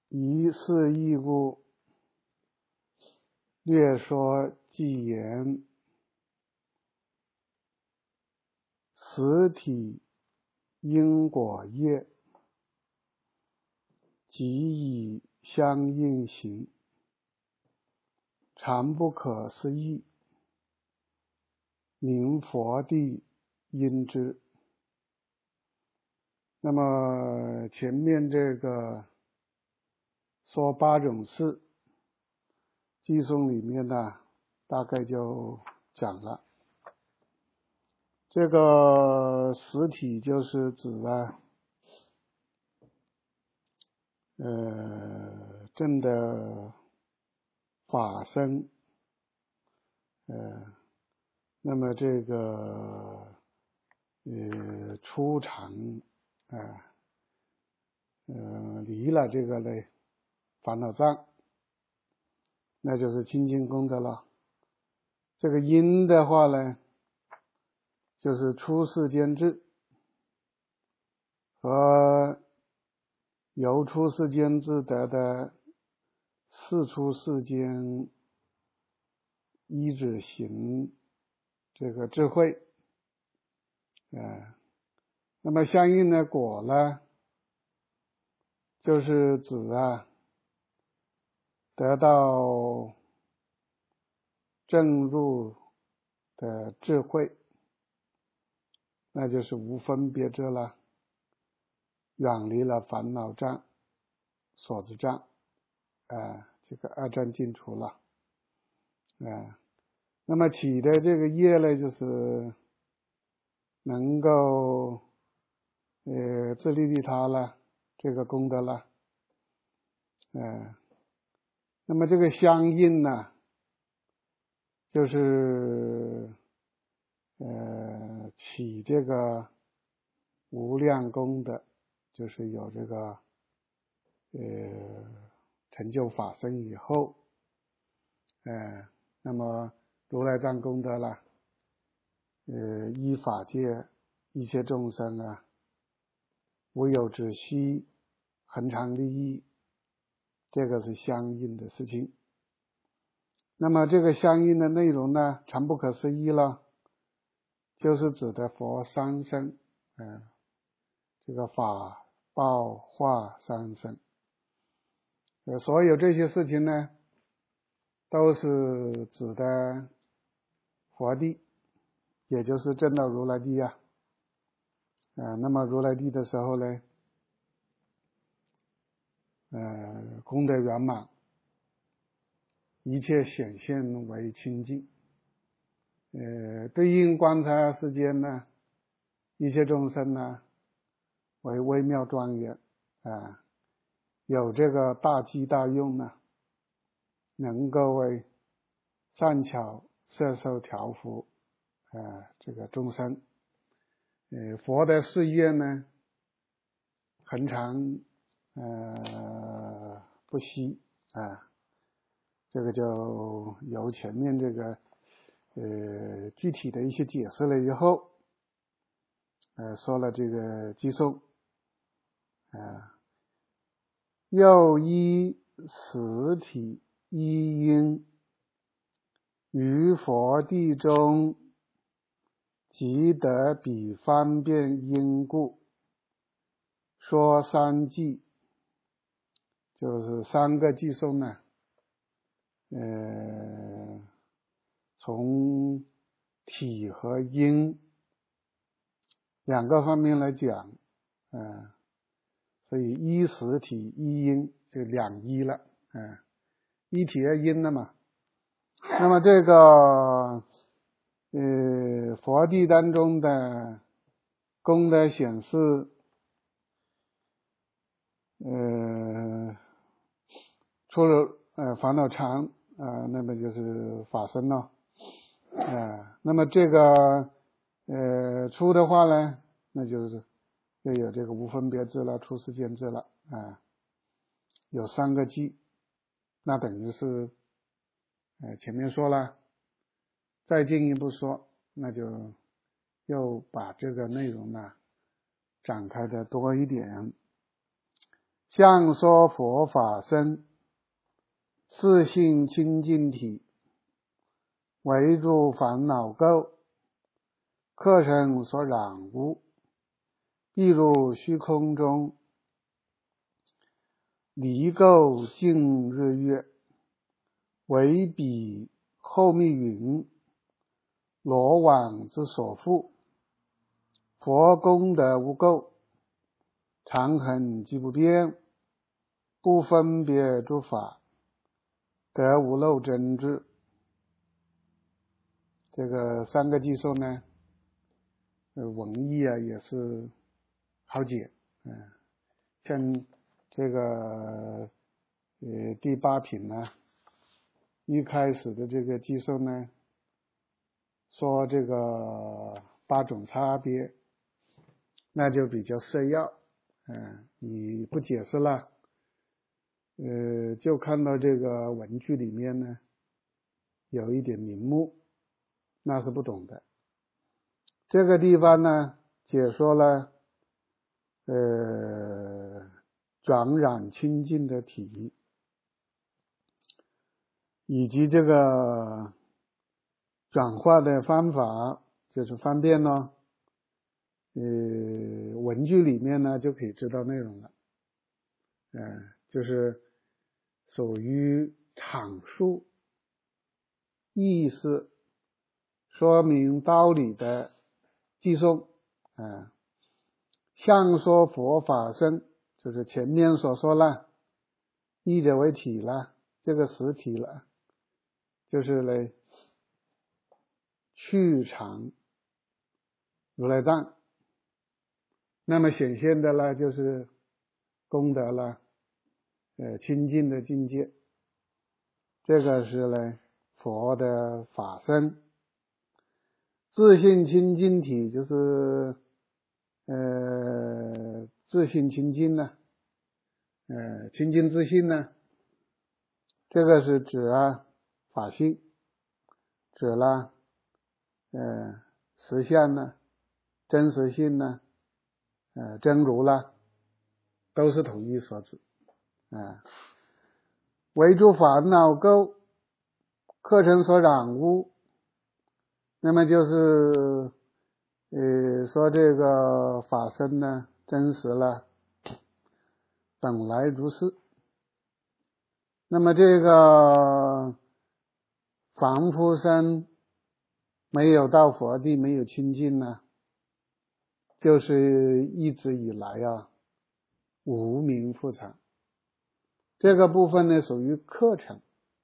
疑是义故，略说即言，实体因果业，即以相应行，常不可思议，名佛地因之。那么前面这个说8种事，偈颂里面呢大概就讲了。这个实体就是指正的法身，那么这个出场离了这个类烦恼障，那就是清净功德了。这个因的话呢，就是出世间智和由出世间智得的四出世间依止行这个智慧，那么相应的果呢，就是指得到正入的智慧，那就是无分别智了，远离了烦恼障、所知障，这个二障尽除了，那么起的这个业呢，就是能够自利利他了，这个功德了，那么这个相应呢，就是起这个无量功德，就是有这个成就法身以后，那么如来藏功德了，依法界一切众生无有止息，恒常利益，这个是相应的事情。那么这个相应的内容呢，常不可思议了，就是指的佛三身，这个法报化三身，所有这些事情呢，都是指的佛地，也就是证到如来地那么如来地的时候呢，功德圆满，一切显现为清净，对应观察世间呢，一切众生呢为微妙庄严，有这个大机大用呢，能够为善巧摄受调伏这个众生，佛的事业呢恒常不息这个就由前面这个具体的一些解释了以后，说了这个偈颂，又依实体依因，于佛地中即得彼方便因故，说三偈，就是3个偈颂呢，从体和因2个方面来讲，所以依实体依因就2依了，一体二因了嘛。那么这个佛地当中的功德显示，除了烦恼常那么就是法身了，那么这个出的话呢，那就是又有这个无分别智了，出世间智了，有3个偈，那等于是前面说了，再进一步说，那就又把这个内容呢展开的多一点。 相说佛法身，自性清净体，为诸烦恼垢，客尘所染污，譬如虚空中离垢净日月，为彼后密云，罗网之所覆。佛功德无垢，常恒即不变，不分别诸法，得无漏真智。这个三个偈颂呢，文义啊也是好解。像这个第八品呢，一开始的这个偈颂呢，说这个八种差别，那就比较扼要。你不解释了，就看到这个文句里面呢有一点名目，那是不懂的。这个地方呢解说了转染清净的体，以及这个转化的方法，就是方便呢。文句里面呢就可以知道内容了。就是属于阐述意思、说明道理的偈颂。相说佛法身，就是前面所说了，义者为体了，这个实体了，就是来去常如来藏。那么显现的呢，就是功德了，清净的境界。这个是呢佛的法身。自性清净体就是自性清净呢，清净自性呢，这个是指法性，指了实相呢，真实性呢，真如啦，都是统一所指。为诸烦恼垢，客尘所染污。那么就是说这个法身呢真实了，本来如是。那么这个凡夫身没有到佛地，没有清净呢，就是一直以来无明覆藏。这个部分呢属于客尘。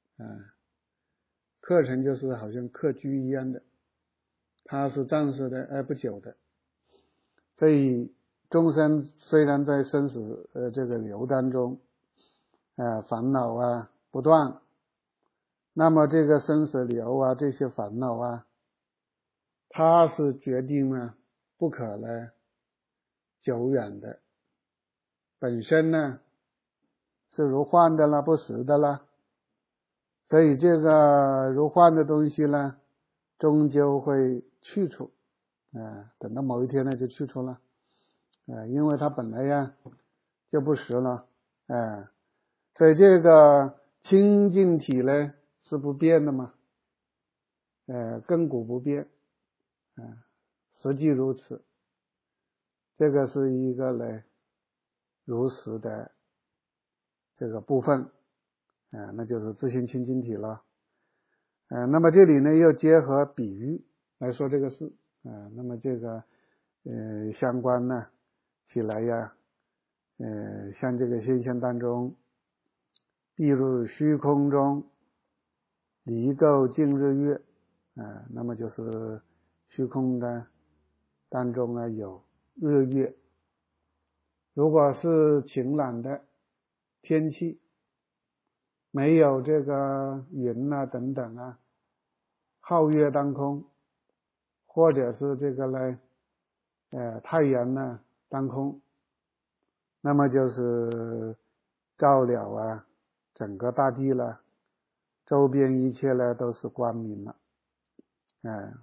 客尘就是好像客居一样的，它是暂时的而不久的。所以众生虽然在生死这个流当中烦恼不断，那么这个生死流这些烦恼它是决定了不可呢久远的，本身呢是如幻的了，不实的了。所以这个如幻的东西呢终究会去除，等到某一天呢就去除了，因为它本来就不实了，所以这个清净体呢是不变的嘛，亘古不变，实际如此。这个是一个呢如实的这个部分，那就是自性清净体了。那么这里呢又结合比喻来说这个事，那么这个相关呢起来像这个现象当中，譬如虚空中离垢净日月，那么就是虚空的当中有日月。如果是晴朗的天气，没有这个云等等皓月当空，或者是这个呢太阳呢当空，那么就是照了整个大地了，周边一切呢都是光明了。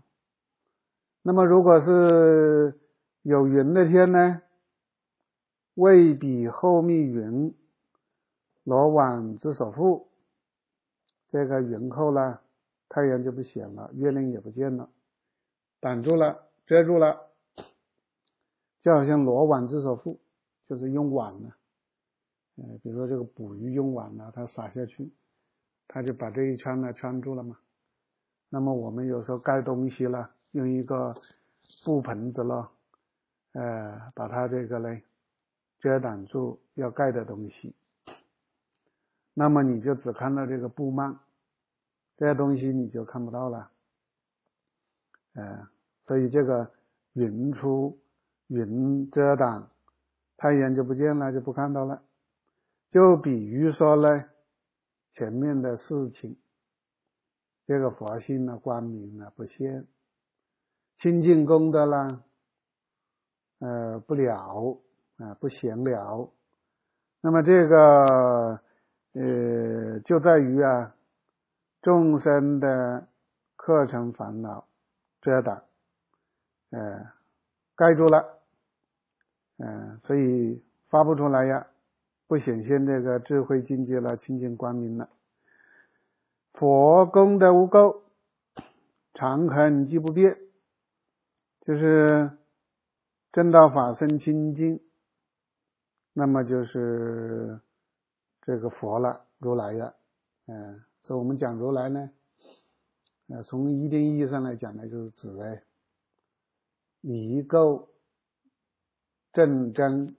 那么如果是有云的天呢， 未彼后密云，罗网之所覆。这个云后呢，太阳就不显了，月亮也不见了，挡住了，遮住了，就好像罗网之所覆，就是用网呢，比如说这个捕鱼用网呢，它撒下去，它就把这一圈呢圈住了嘛。那么我们有时候盖东西了，用一个布盆子了，把它这个呢遮挡住要盖的东西，那么你就只看到这个布幔，这些东西你就看不到了。所以这个云出，云遮挡，太阳就不见了，就不看到了。就比喻说呢，前面的事情，这个佛性呢，光明呢不现，清净功德呢，不了不显了。那么这个就在于众生的课程烦恼遮挡，盖住了，所以发不出来呀，不显现这个智慧境界了，清净光明了。佛功德无垢，常恒即不变，就是正道法身清净，那么就是这个佛了，如来了。所以我们讲如来呢，从一定意义上来讲呢，就是指离垢正真，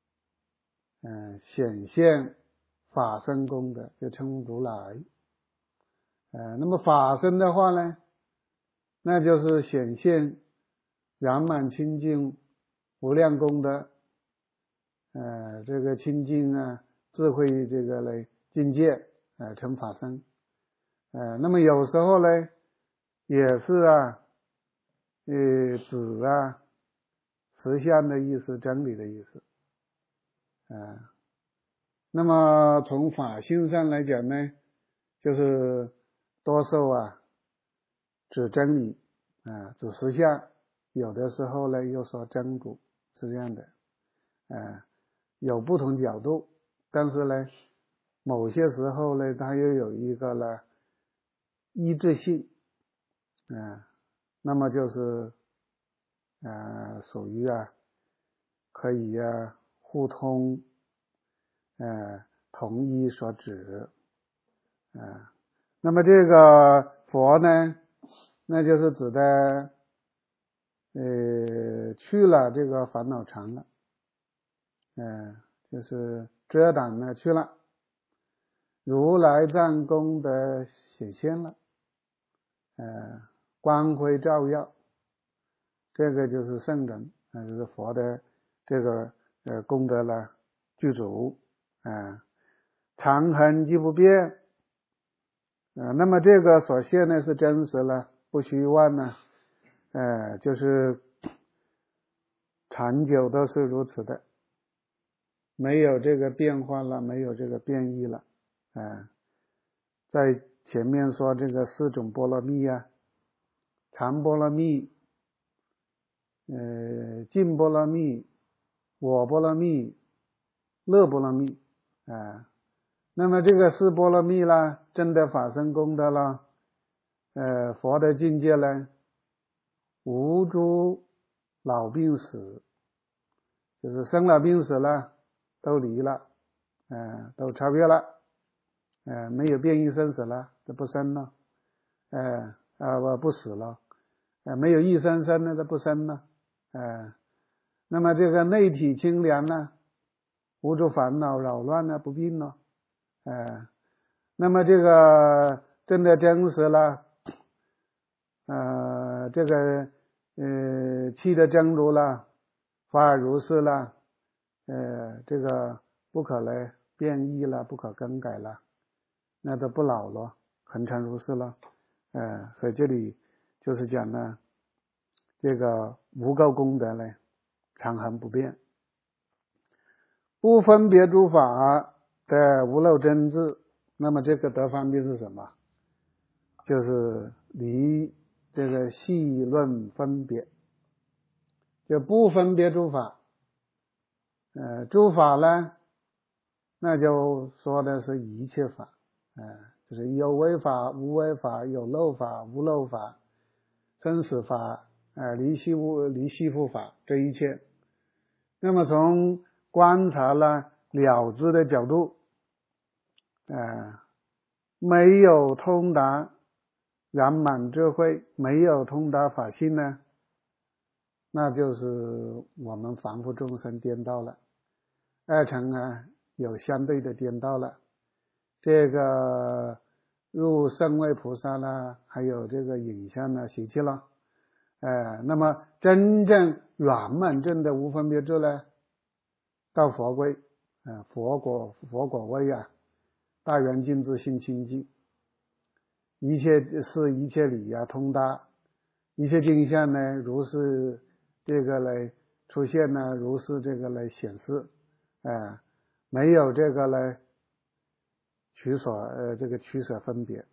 显现法身功德，就称如来。那么法身的话呢，那就是显现圆满清净无量功德，这个清净智慧这个呢境界，成法身。那么有时候呢，也是指实相的意思，真理的意思。那么从法性上来讲呢，就是多数指真理，指实相，有的时候呢又说真如，是这样的。有不同角度，但是呢，某些时候呢，它又有一个呢一致性，那么就是属于可以互通，同一所指。那么这个佛呢，那就是指的去了这个烦恼场了，就是遮挡呢去了，如来藏功德显现了，光辉照耀，这个就是圣人，就是佛的这个功德了具足，常恒即不变，那么这个所现呢是真实了，不虚妄呢，就是长久都是如此的，没有这个变化了，没有这个变异了。在前面说这个四种波罗蜜常波罗蜜，净波罗蜜，我波罗蜜，乐波罗蜜，那么这个四波罗蜜啦，真的法身功德啦，佛的境界呢，无诸老病死，就是生老病死了都离了，都超越了，没有变异生死了，都不生了，不死了，没有异生生了，都不生了，那么这个内体清凉呢，无诸烦恼扰乱呢，不病了，那么这个真的真实了，这个气的真如了，法尔如是了，这个不可来变异了，不可更改了，那都不老了，恒常如是了，所以这里就是讲呢，这个无垢功德呢，常恒不变，不分别诸法的无漏真智。那么这个得方便是什么？就是离这个细论分别，就不分别诸法， 诸法呢，那就说的是一切法，就是有为法、无为法，有漏法、无漏法，生死法，离息复法，这一切。那么从观察了知的角度，没有通达圆满智慧，没有通达法性呢，那就是我们凡夫众生颠倒了，二乘有相对的颠倒了。这个入圣位菩萨呢，还有这个影像呢习气了，那么真正圆满正的无分别智呢，到佛位，佛果位大圆净智性清净，一切事一切理通达，一切境象呢如是这个来出现呢，如是这个来显示，没有这个来取舍分别，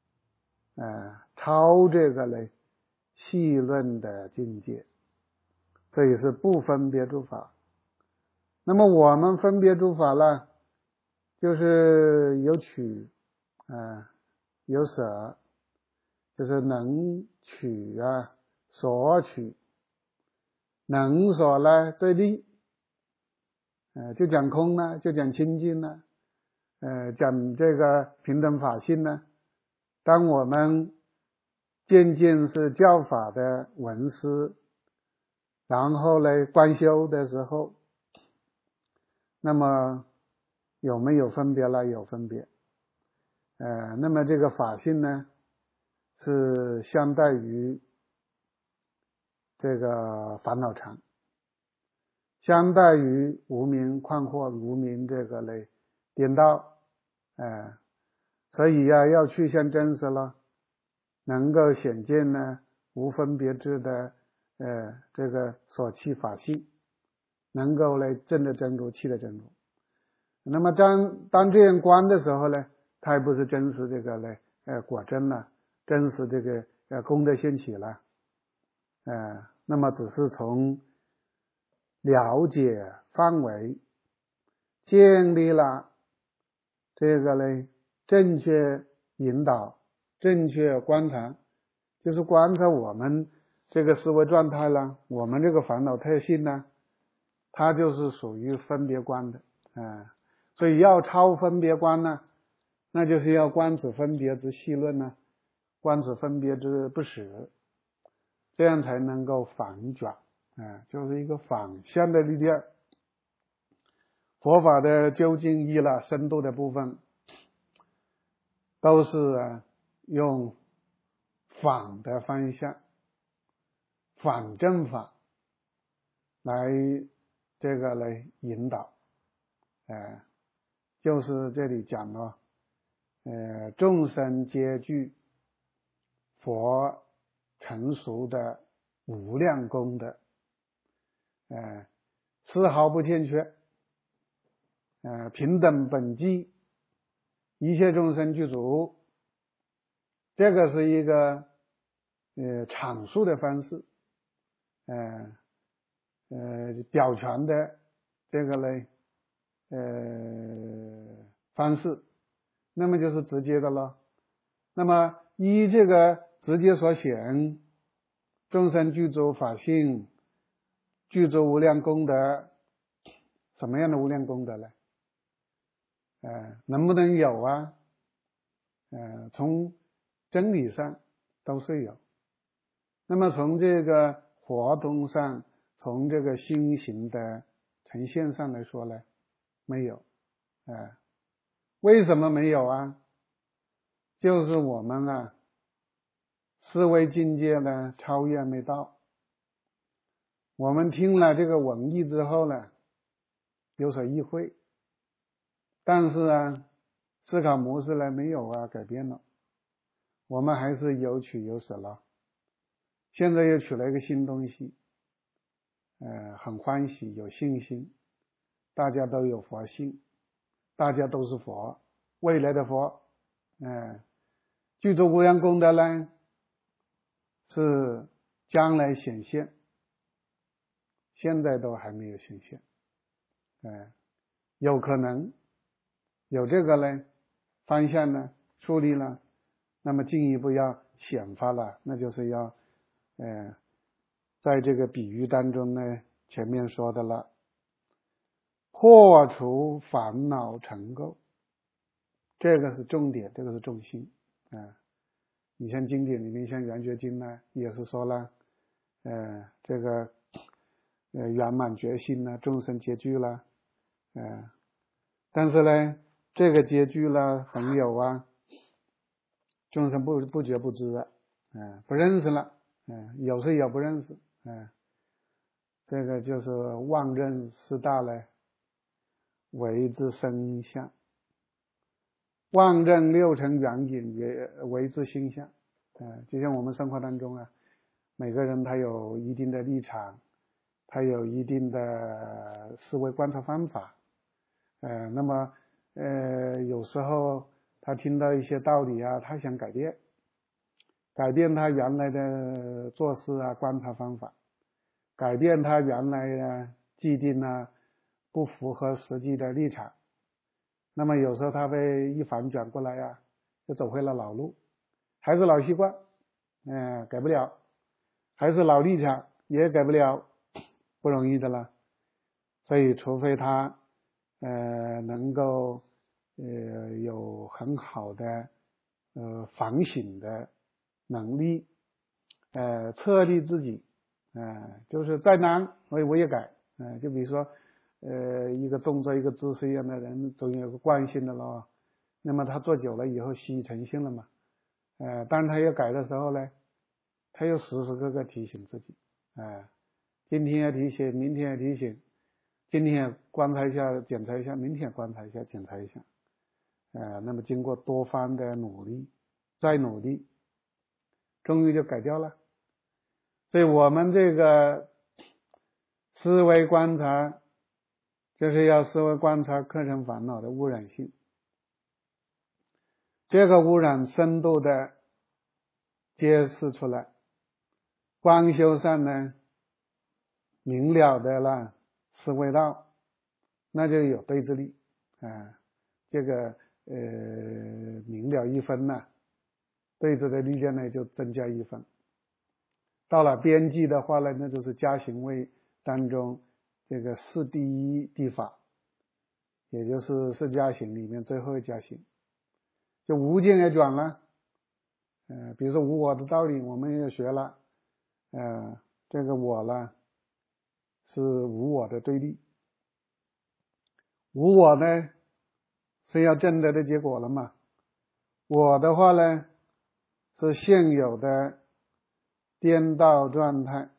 超这个来细论的境界，这也是不分别诸法。那么我们分别诸法呢，就是有取，有舍，就是能取所取，能所呢对立，就讲空呢，就讲清净呢，讲这个平等法性呢。当我们渐渐是教法的闻思，然后呢观修的时候，那么有没有分别了？有分别。那么这个法性呢，是相待于这个烦恼常，相待于无明困惑，无明这个类颠倒，所以要趋向真实了，能够显见呢无分别智的这个所弃法性，能够来证的真如，弃的真如。那么当这样观的时候呢，它也不是真实这个来果真了，真实这个功德现起了，那么只是从了解范围建立了这个呢正确引导，正确观察，就是观察我们这个思维状态啦，我们这个烦恼特性呢，它就是属于分别观的，所以要超分别观呢，那就是要观此分别之细论呢，观此分别之不实，这样才能够反转，就是一个反向的力量。佛法的究竟义了深度的部分，都是用反的方向，反正法来这个来引导，就是这里讲了，众生皆具佛成熟的无量功德，丝毫不欠缺，平等本际，一切众生具足，这个是一个阐述的方式，表全的这个呢方式，那么就是直接的了。那么依这个直接所显，众生具足法性，具足无量功德，什么样的无量功德呢？能不能有从真理上都是有，那么从这个活动上，从这个心行的呈现上来说呢，没有，为什么没有就是我们思维境界呢超越没到，我们听了这个文义之后呢，有所意会，但是思考模式呢没有改变了，我们还是有取有舍了。现在又取了一个新东西，很欢喜，有信心，大家都有佛性，大家都是佛，未来的佛，具足无量功德呢，是将来显现，现在都还没有显现， 有可能有这个呢方向呢树立了，那么进一步要显发了，那就是要在这个比喻当中呢，前面说的了，破除烦恼尘垢，这个是重点，这个是重心你像经典里面，像圆觉经呢，也是说了，这个圆满觉心呢，众生皆具了，但是呢，这个皆具了很有众生不觉不知了，不认识了，有时也不认识，这个就是妄认四大呢，为之生相。妄认六尘缘影也为之心相，就像我们生活当中每个人他有一定的立场，他有一定的思维观察方法，那么有时候他听到一些道理他想改变他原来的做事观察方法，改变他原来既定不符合实际的立场。那么有时候他被一反转过来就走回了老路，还是老习惯，改不了，还是老立场也改不了，不容易的了。所以除非他能够有很好的反省的能力，测立自己，就是再难我也改，就比如说一个动作一个姿势一样的人总有个惯性的咯，那么他做久了以后习以成性了嘛，当他要改的时候呢，他又时时刻刻提醒自己，今天要提醒，明天要提醒，今天观察一下检查一下，明天观察一下检查一下，那么经过多方的努力再努力，终于就改掉了。所以我们这个思维观察就是要思维观察客尘烦恼的污染性，这个污染深度的揭示出来，光修上呢明了的了思维到，那就有对治力，这个明了一分对治的力量呢就增加一分。到了边际的话呢，那就是加行位当中这个四第一地法，也就是四加行里面最后一加行，就无见也转了，比如说无我的道理我们也学了，这个我呢是无我的对立，无我呢是要证得的结果了嘛，我的话呢是现有的颠倒状态，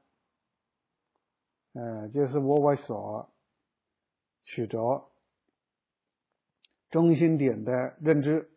就是我所取着中心点的认知，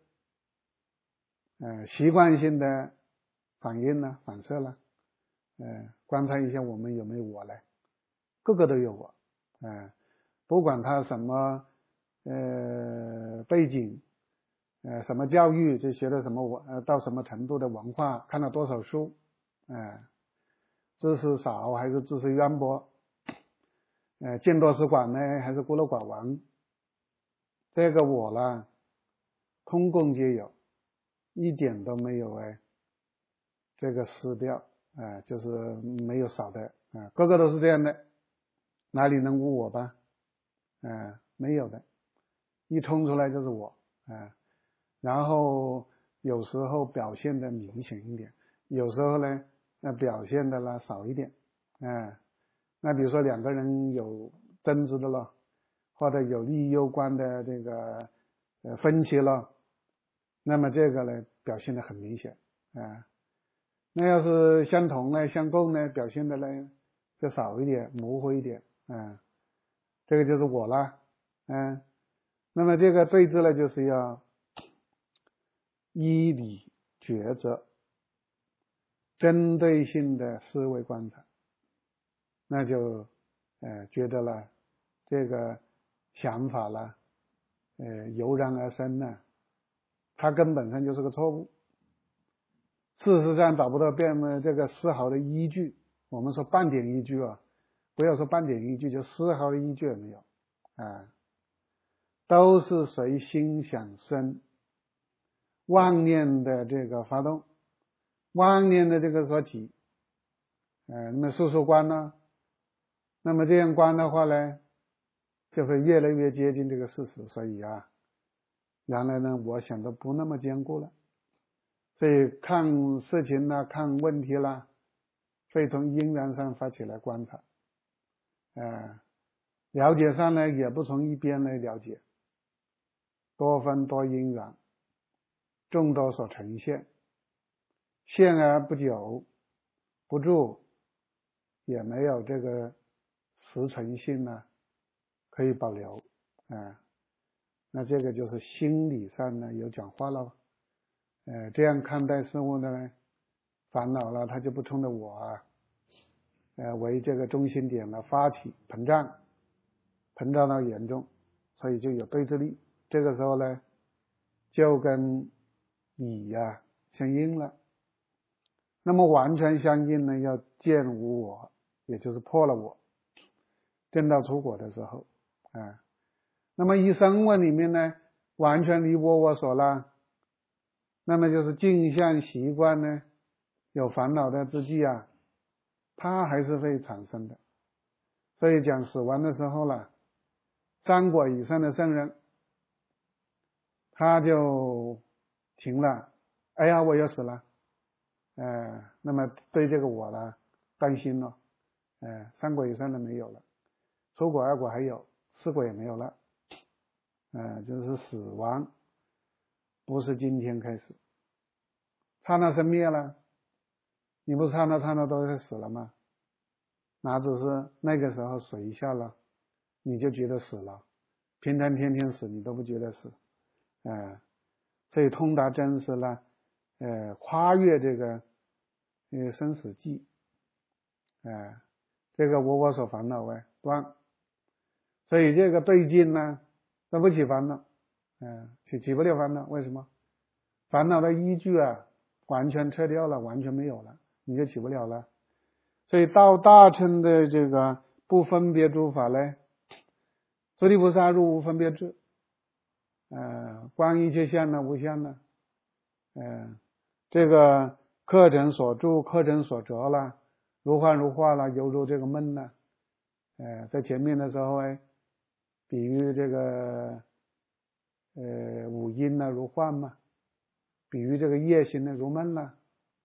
习惯性的反应反射了，观察一下我们有没有我呢？个个都有我，不管他什么背景，什么教育，就学的什么到什么程度的文化，看了多少书，知识少还是知识渊博，见多识广呢还是孤陋寡闻，这个我呢通共皆有，一点都没有这个失掉，就是没有少的，个个都是这样的，哪里能无我吧？没有的，一冲出来就是我，然后有时候表现的明显一点，有时候呢表现的少一点，那比如说两个人有争执的了，或者有利益攸关的这个分歧了，那么这个呢表现的很明显，那要是相同呢相共呢表现的呢就少一点模糊一点，这个就是我了，那么这个对治呢就是要依理抉择，针对性的思维观察，那就觉得了这个想法了油然而生它根本上就是个错误，事实上找不到这个丝毫的依据，我们说半点依据不要说半点依据，就丝毫的依据也没有， 都是随心想生，妄念的这个发动，妄念的这个所起，那么速观呢，那么这样观的话呢，就会越来越接近这个事实。所以原来呢我想的不那么坚固了，所以看事情啦，看问题啦，会从因缘上发起来观察，了解上呢也不从一边来了解，多分多因缘，众多所呈现，现而不久，不住，也没有这个实存性呢可以保留，那这个就是心理上呢有讲话了，这样看待事物的呢，烦恼了，它就不冲着我为这个中心点了发起膨胀到严重，所以就有对峙力。这个时候呢，就跟理相应了。那么完全相应呢，要见无我，也就是破了我，证到出果的时候，那么一声闻里面呢，完全离我所了，那么就是镜像习惯呢，有烦恼的之际它还是会产生的。所以讲死亡的时候了，3果以上的圣人，他就停了，哎呀我要死了，那么对这个我呢担心了，3果以上的没有了，初果2果还有，4果也没有了，就是死亡不是今天开始，刹那生灭了，你不刹那都会死了吗？哪只是那个时候死一下了你就觉得死了，平常天天死你都不觉得死，所以通达真实呢，跨越这个生死际，这个我所烦恼断，所以这个对境呢都不起烦恼，起不了烦恼。为什么？烦恼的依据完全撤掉了，完全没有了，你就起不了了。所以到大乘的这个不分别诸法呢，诸地菩萨入无分别智，观一切相呢无相呢，这个课程所著，课程所着了，如幻如化了，犹如这个梦呢，在前面的时候比喻这个五阴呢如幻嘛，比喻这个夜行呢如梦了，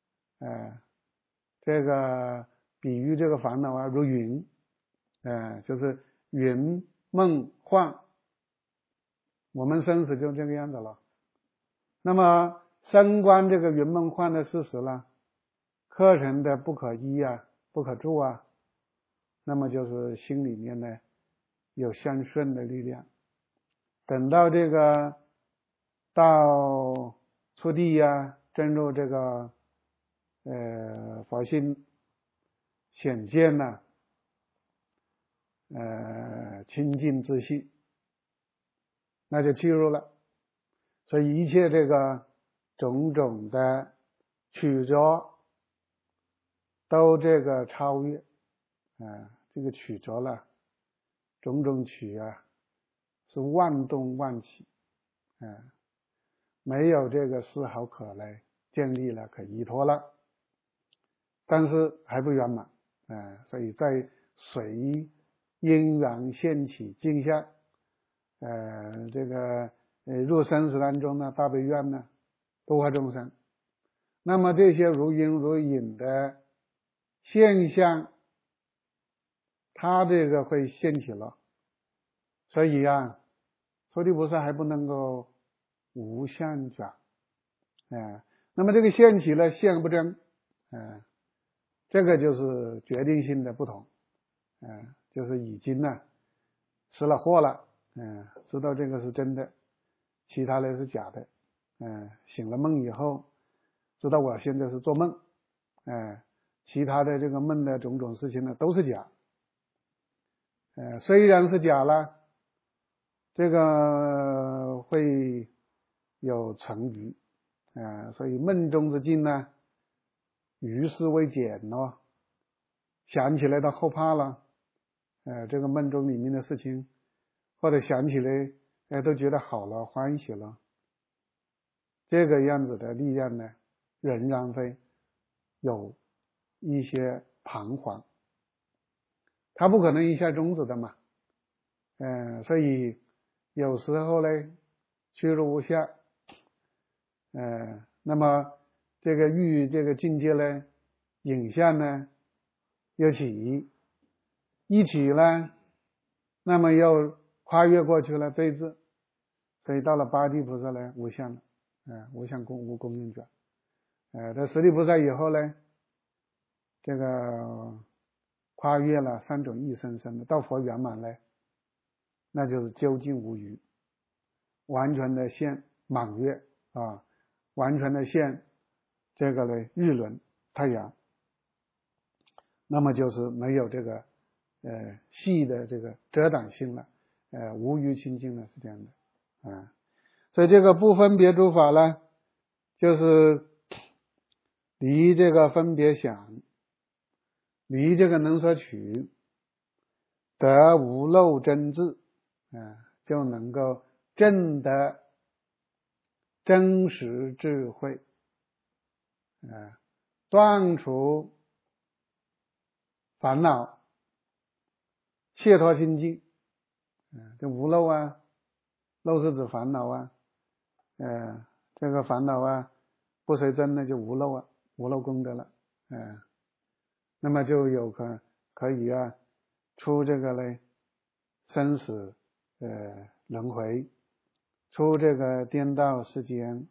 这个比喻这个烦恼如云，就是云梦幻，我们生死就这个样子了。那么深观这个云梦幻的事实了，课程的不可依不可助那么就是心里面呢有相顺的力量。等到这个到初地进入这个佛性显见了，清净自信，那就进入了。所以一切这个种种的曲折都这个超越，这个曲折了，种种曲是万动万起，没有这个丝毫可来建立了，可依托了，但是还不圆满，所以在随因缘现起镜像，这个入生死当中呢，大悲愿呢，度化众生。那么这些如因如影的现象，它这个会现起了，所以初地菩萨还不能够无相转，那么这个现起了现不真，这个就是决定性的不同，就是已经识了货了，知道这个是真的，其他的是假的，醒了梦以后知道我现在是做梦，其他的这个梦的种种事情呢都是假，虽然是假了，这个会有成余，所以梦中之境呢，于是为简想起来的后怕了，这个梦中里面的事情或者想起来都觉得好了，欢喜了，这个样子的力量呢，仍然会有一些彷徨，它不可能一下终止的嘛。所以有时候呢，趋入无下，那么这个欲这个境界呢，影像呢又起，一起呢，那么又跨越过去了对峙，所以到了八地菩萨呢，无相了，无相无供应者，到十地菩萨以后呢，这个跨越了三种异生生的，到佛圆满呢，那就是究竟无余，完全的现满月啊，完全的现这个呢日轮太阳，那么就是没有这个细的这个遮挡性了，无余清净了，是这样的所以这个不分别诸法呢，就是离这个分别想，离这个能所取，得无漏真智，就能够证得真实智慧，断除烦恼，解脱清净。这无漏啊，漏是指烦恼啊，这个烦恼啊不随真呢就无漏啊，无漏功德了，那么就有可以出这个呢生死轮回，出这个颠倒世间，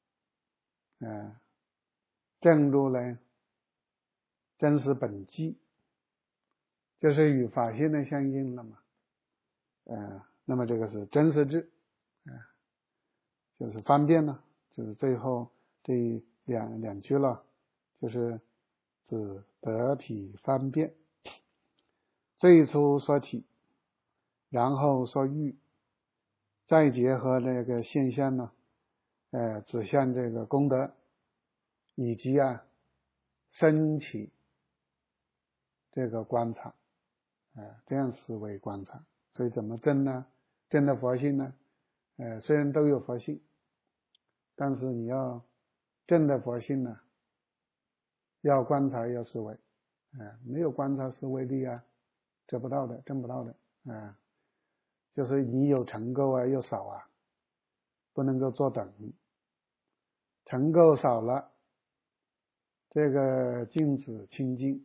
证入呢真实本际，就是与法性的相应了嘛，那么这个是真实智，就是方便呢，就是最后这两句了，就是指得体方便，最初说体，然后说欲，再结合那个现象呢，指向这个功德，以及升起这个观察，这样思维观察。所以怎么证呢？证的佛性呢？虽然都有佛性，但是你要证的佛性呢，要观察，要思维，没有观察思维力得不到的，证不到的，就是你有成垢又少不能够坐等，成垢少了，这个镜子清净，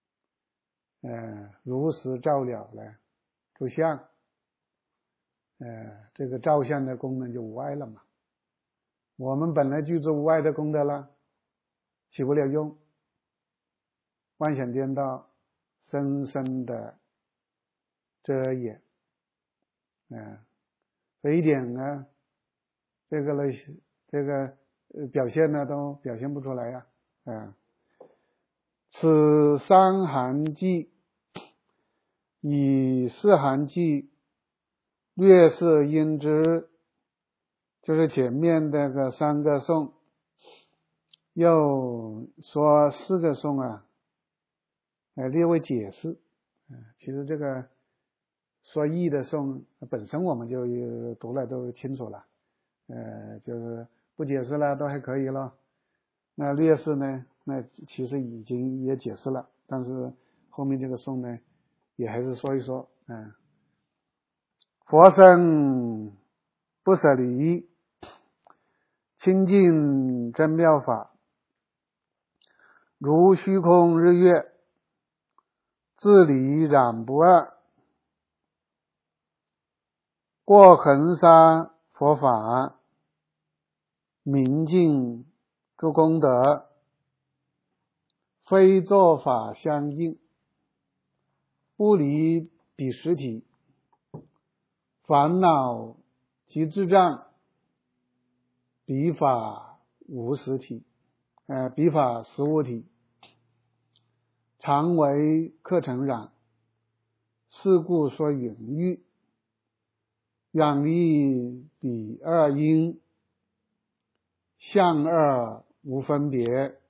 如实照了呢，诸相，这个照相的功能就无碍了嘛。我们本来具足无碍的功德了，起不了用，妄想颠倒，深深的遮掩，这一点呢，这个呢，这个表现呢都表现不出来此三行记以四行记略示应知，就是前面那个三个颂，又说四个颂略为解释。其实这个说义的颂本身我们就读了都清楚了，就是不解释了都还可以了。那略示呢，那其实已经也解释了，但是后面这个颂呢，也还是说一说。佛身不舍离，清净真妙法，如虚空日月，自离染不二，过恒沙佛法，明净诸功德，非作法相应，不离彼实体，烦恼及智障，彼法无实体，彼法实无体，常为客尘染，是故说隐喻，远离彼二因，相二无分别，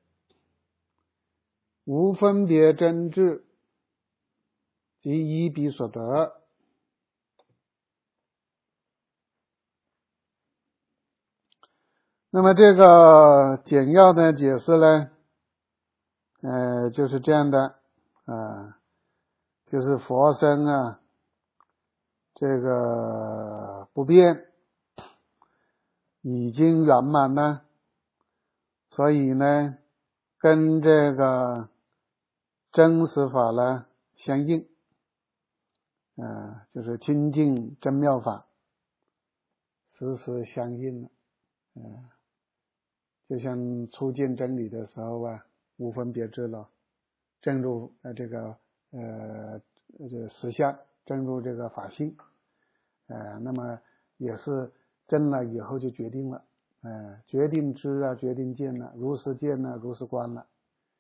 无分别真智，即依彼所得， 那么这个简要的解释呢，就是这样的，就是佛身啊，这个不变，已经圆满了，所以呢，跟这个真实法呢相应，就是清净真妙法，时时相应了，就像初见真理的时候啊，无分别智了，正入这个实相，正入这个法性，那么也是真了以后就决定了，决定知啊，决定见了，如实见了，如实观了，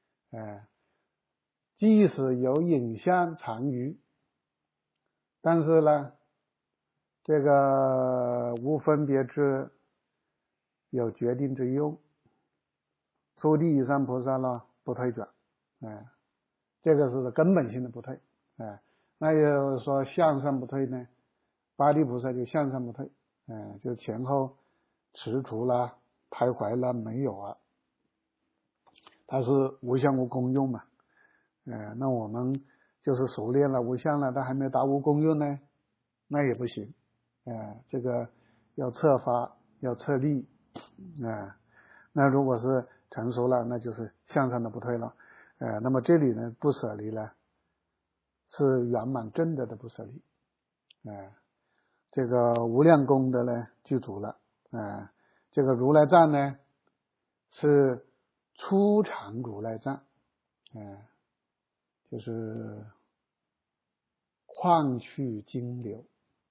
即使有影像残余，但是呢，这个无分别智有决定之用，初地以上菩萨呢不退转，这个是根本性的不退，那也就是说向上不退呢，八地菩萨就向上不退，就前后踟蹰啦、徘徊啦没有啊，它是无相无功用嘛，那我们就是熟练了无相了，但还没达无功用呢，那也不行，这个要测发要测力，那如果是成熟了，那就是向上的不退了，那么这里呢不舍离呢是圆满正德的不舍离，这个无量功德呢具足了，这个如来藏呢是初禅如来藏，就是旷去经流，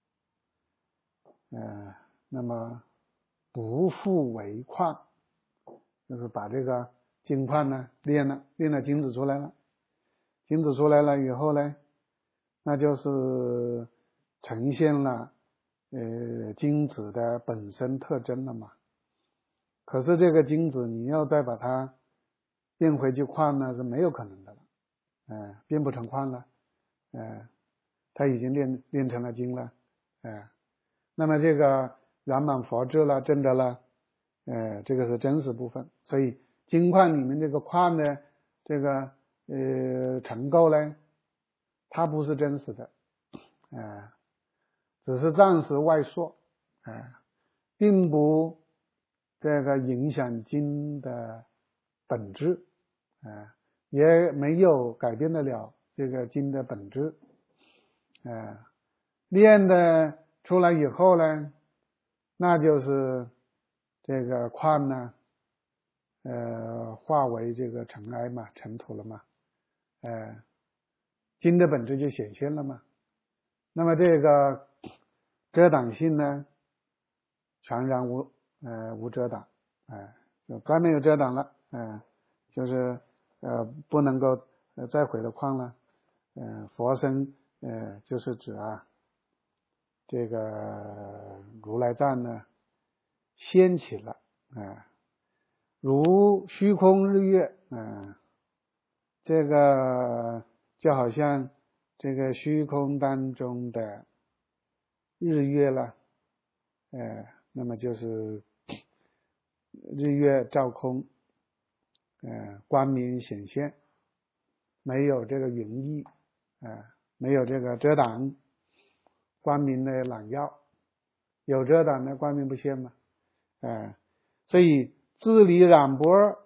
那么不复为旷，就是把这个经旷呢练了经子出来了，经子出来了以后呢，那就是呈现了精子的本身特征了嘛。可是这个精子你要再把它变回去旷呢是没有可能的了，变不成旷了，它已经练成了精了，那么这个圆满佛智了证得了，这个是真实部分，所以经旷里面这个旷的这个成垢呢，它不是真实的，只是暂时外缩，并不这个影响经的本质，也没有改变得了这个经的本质，练的出来以后呢，那就是这个矿呢，化为这个尘埃嘛，尘土了嘛，经的本质就显现了嘛。那么这个遮挡性呢，全然无遮挡，就再没有遮挡了，就是不能够再毁的矿了，佛身就是指这个如来藏呢掀起了，如虚空日月，这个就好像这个虚空当中的日月了，那么就是日月照空，光明显现，没有这个云翳，没有这个遮挡，光明的朗耀，有遮挡的光明不现嘛，所以自理染波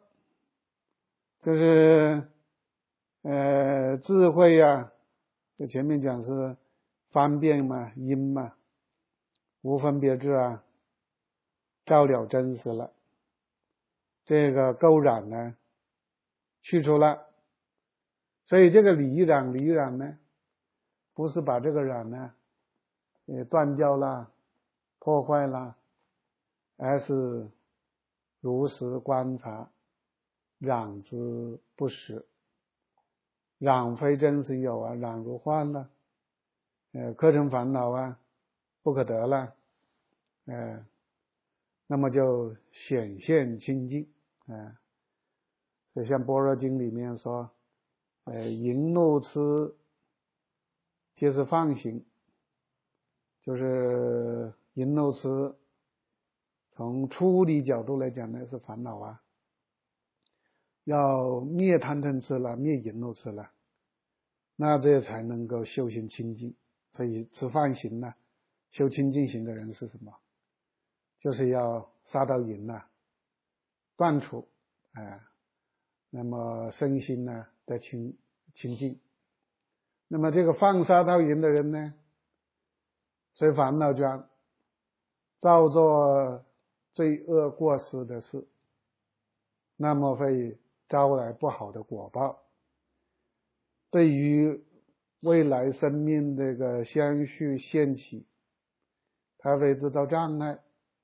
就是智慧啊，就前面讲是方便嘛，因嘛，无分别智啊，照了真实了，这个垢染呢去除了，所以这个离染呢，不是把这个染呢断掉了破坏了，而是如实观察染之不实，染非真实有啊，染如幻了，课程烦恼啊不可得了，那么就显现清净，就像般若经里面说，淫怒痴皆是放行，就是淫怒痴从出离角度来讲呢，是烦恼啊，要灭贪嗔痴了，灭淫怒痴了，那这才能够修行清净。所以吃饭行呢，修清净行的人是什么？就是要杀盗淫呢，断除，那么身心呢的清净。那么这个放杀盗淫的人呢，随烦恼转，造作罪恶过失的事，那么会招来不好的果报，对于未来生命这个相续现起，它会制造障碍，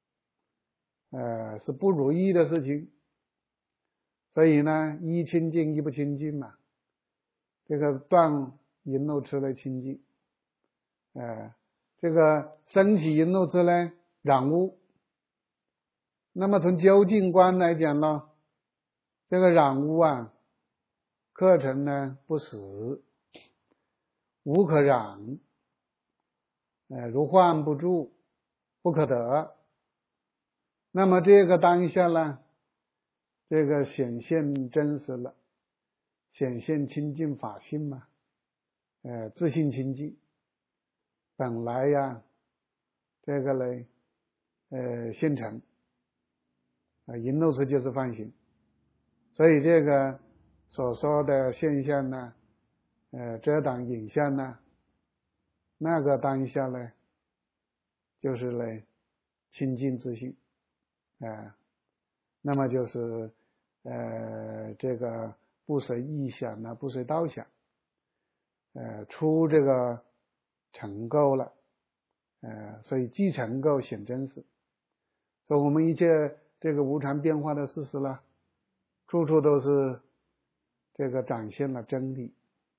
是不如意的事情。所以呢，一清净一不清净嘛，这个断淫怒痴来清净，这个升起淫怒痴呢染污。那么从究竟观来讲呢，这个染污啊，课程呢不实，无可染，如幻不住，不可得。那么这个当下呢，这个显现真实了，显现清净法性嘛，自性清净。本来呀，这个呢，现成，淫怒痴就是犯行。所以这个所说的现象呢，遮挡影像呢，那个当下呢，就是呢清净自性，那么就是这个不随意想呢，不随道想，出这个成垢了，所以即成垢显真实。所以我们一切这个无常变化的事实了，处处都是这个展现了真理，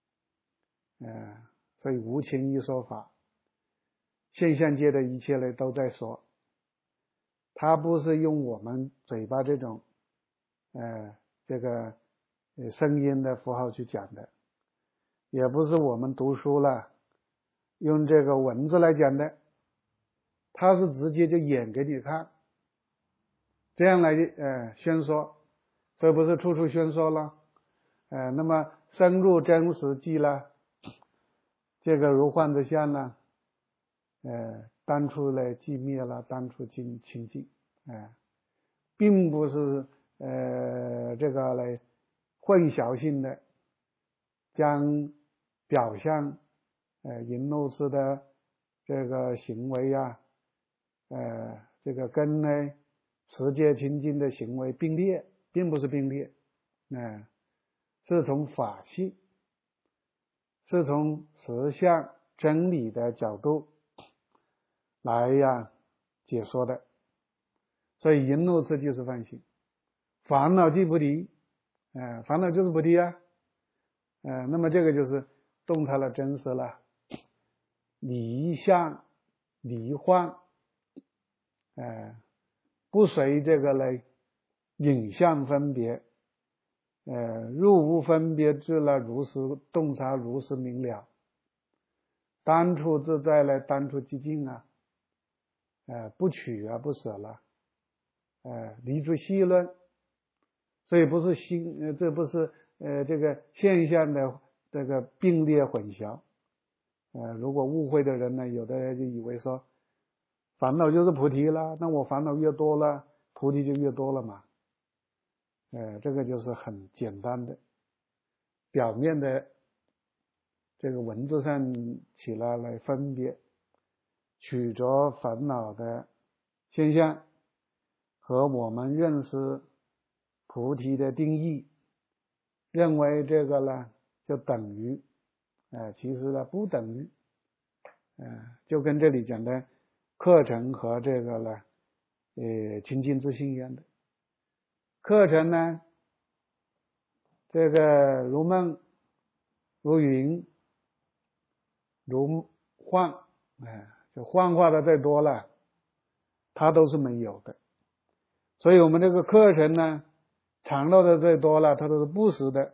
所以无情一说法，现象界的一切呢都在说，它不是用我们嘴巴这种这个声音的符号去讲的，也不是我们读书了用这个文字来讲的，它是直接就演给你看，这样来宣说，所以不是处处宣说了，那么深入真实记了，这个如幻之相呢，当初来寂灭了，当初清净，并不是这个来混淆性的将表象淫怒痴的这个行为啊，这个跟呢持戒清净的行为并列，并不是并列，是从法性，是从实相真理的角度来解说的。所以淫怒痴就是犯行，烦恼即菩提，烦恼就是菩提啊，那么这个就是洞察了真实了，离相离幻，不随这个来影像分别，入无分别智了，如实洞察，如实明了，当处自在了，当处寂静啊，不取啊，不舍了，离诸细论，所以不是这不是这个现象的这个并列混淆，如果误会的人呢，有的人就以为说烦恼就是菩提了，那我烦恼越多了，菩提就越多了嘛，这个就是很简单的表面的这个文字上起来分别，取着烦恼的现象和我们认识菩提的定义，认为这个呢就等于，其实呢不等于，就跟这里讲的课程和这个呢清净自性一样的。课程呢，这个如梦如云如幻，就幻化的再多了，它都是没有的。所以我们这个课程呢，常乐的再多了，它都是不实的。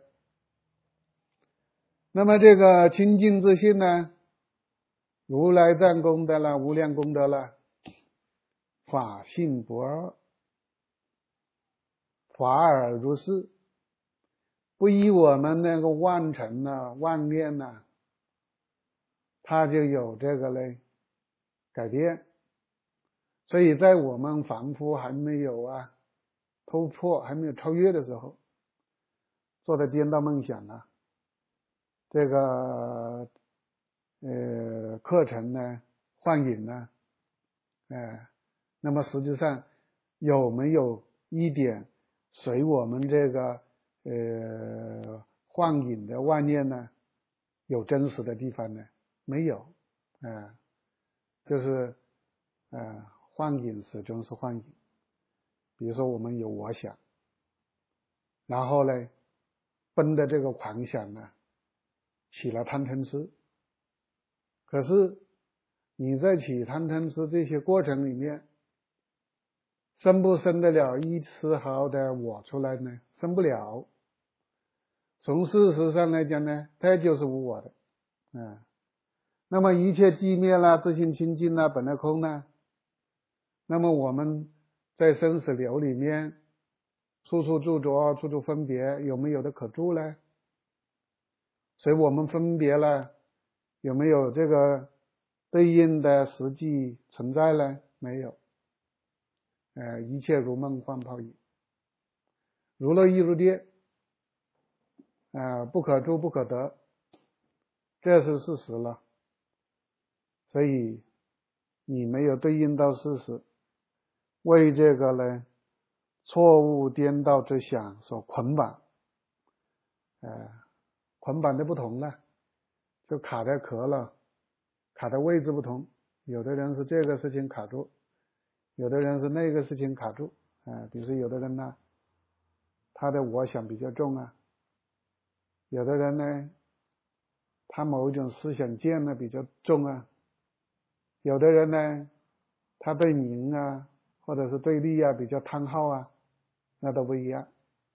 那么这个清净自性呢，如来藏功德了，无量功德了， 法性不二，法尔如是，不依我们那个妄尘啊、妄念啊，它就有这个嘞改变。所以在我们凡夫还没有突破、还没有超越的时候，做的颠倒梦想啊，这个课程呢、幻影呢，那么实际上有没有一点随我们这个幻影的妄念呢有真实的地方呢？没有，就是幻影始终是幻影。比如说我们有我想，然后呢奔的这个狂想呢起了贪嗔痴，可是你在起贪嗔痴这些过程里面，生不生得了一丝毫的我出来呢？生不了。从事实上来讲呢，它就是无我的。那么一切寂灭啦，自性清净啦，本来空啦。那么我们在生死流里面，处处住着，处处分别，有没有的可住呢？所以我们分别了，有没有这个对应的实际存在呢？没有。一切如梦幻泡影，如露亦如电，不可住不可得，这是事实了。所以你没有对应到事实，为这个呢错误颠倒之想所捆绑，捆绑的不同了，就卡在壳了，卡的位置不同，有的人是这个事情卡住，有的人是那个事情卡住，比如说有的人呢，他的我想比较重啊，有的人呢，他某一种思想见呢比较重啊，有的人呢，他对名啊或者是对利啊比较贪好啊，那都不一样。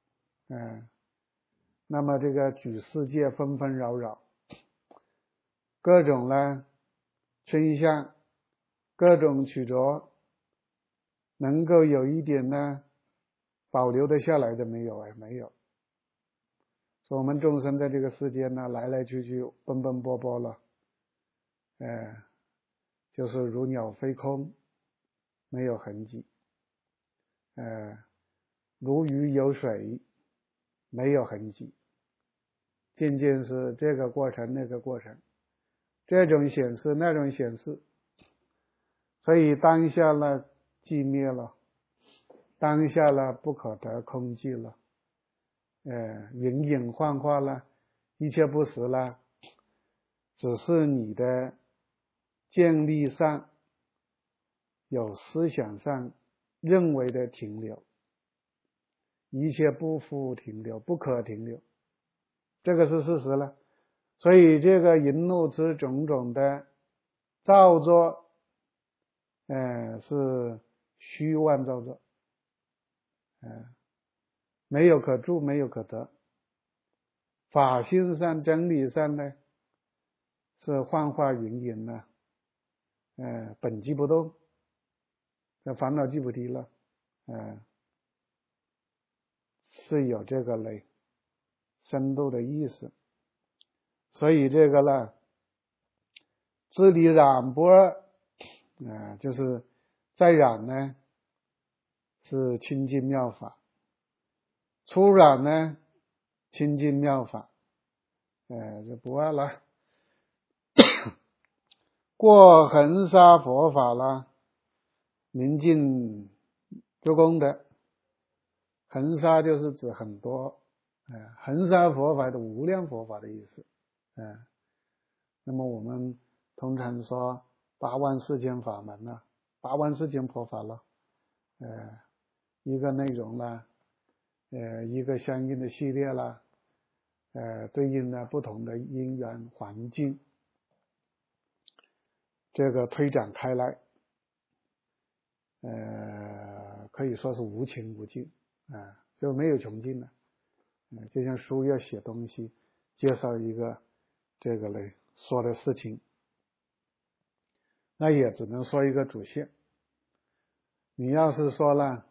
那么这个举世界纷纷扰扰，各种呢倾向，各种曲折，能够有一点呢保留得下来的没有？没有。所以我们众生在这个世间呢，来来去去，奔奔波波了，就是如鸟飞空，没有痕迹，如鱼游水，没有痕迹，渐渐是这个过程那个过程，这种显示那种显示，所以当下呢寂灭了，当下呢不可得空寂了，隐隐幻化了，一切不实了，只是你的建立上有思想上认为的停留，一切不复停留，不可停留，这个是事实了。所以这个淫怒之种种的造作，是虚妄造作，没有可住，没有可得。法性上、真理上呢，是幻化云隐呢，本寂不动，这烦恼寂不提了，是有这个嘞深度的意思。所以这个呢，自理染不二，就是在染呢是清净妙法，出染呢清净妙法，就不二了。过恒沙佛法啦，明净诸功德。恒沙就是指很多，恒沙佛法的无量佛法的意思，那么我们通常说84000法门呢，84000佛法了，一个内容啦，一个相应的系列啦，对应的不同的因缘环境，这个推展开来，可以说是无穷无尽，就没有穷尽了。就像书要写东西，介绍一个这个嘞说的事情，那也只能说一个主线。 你要是说了，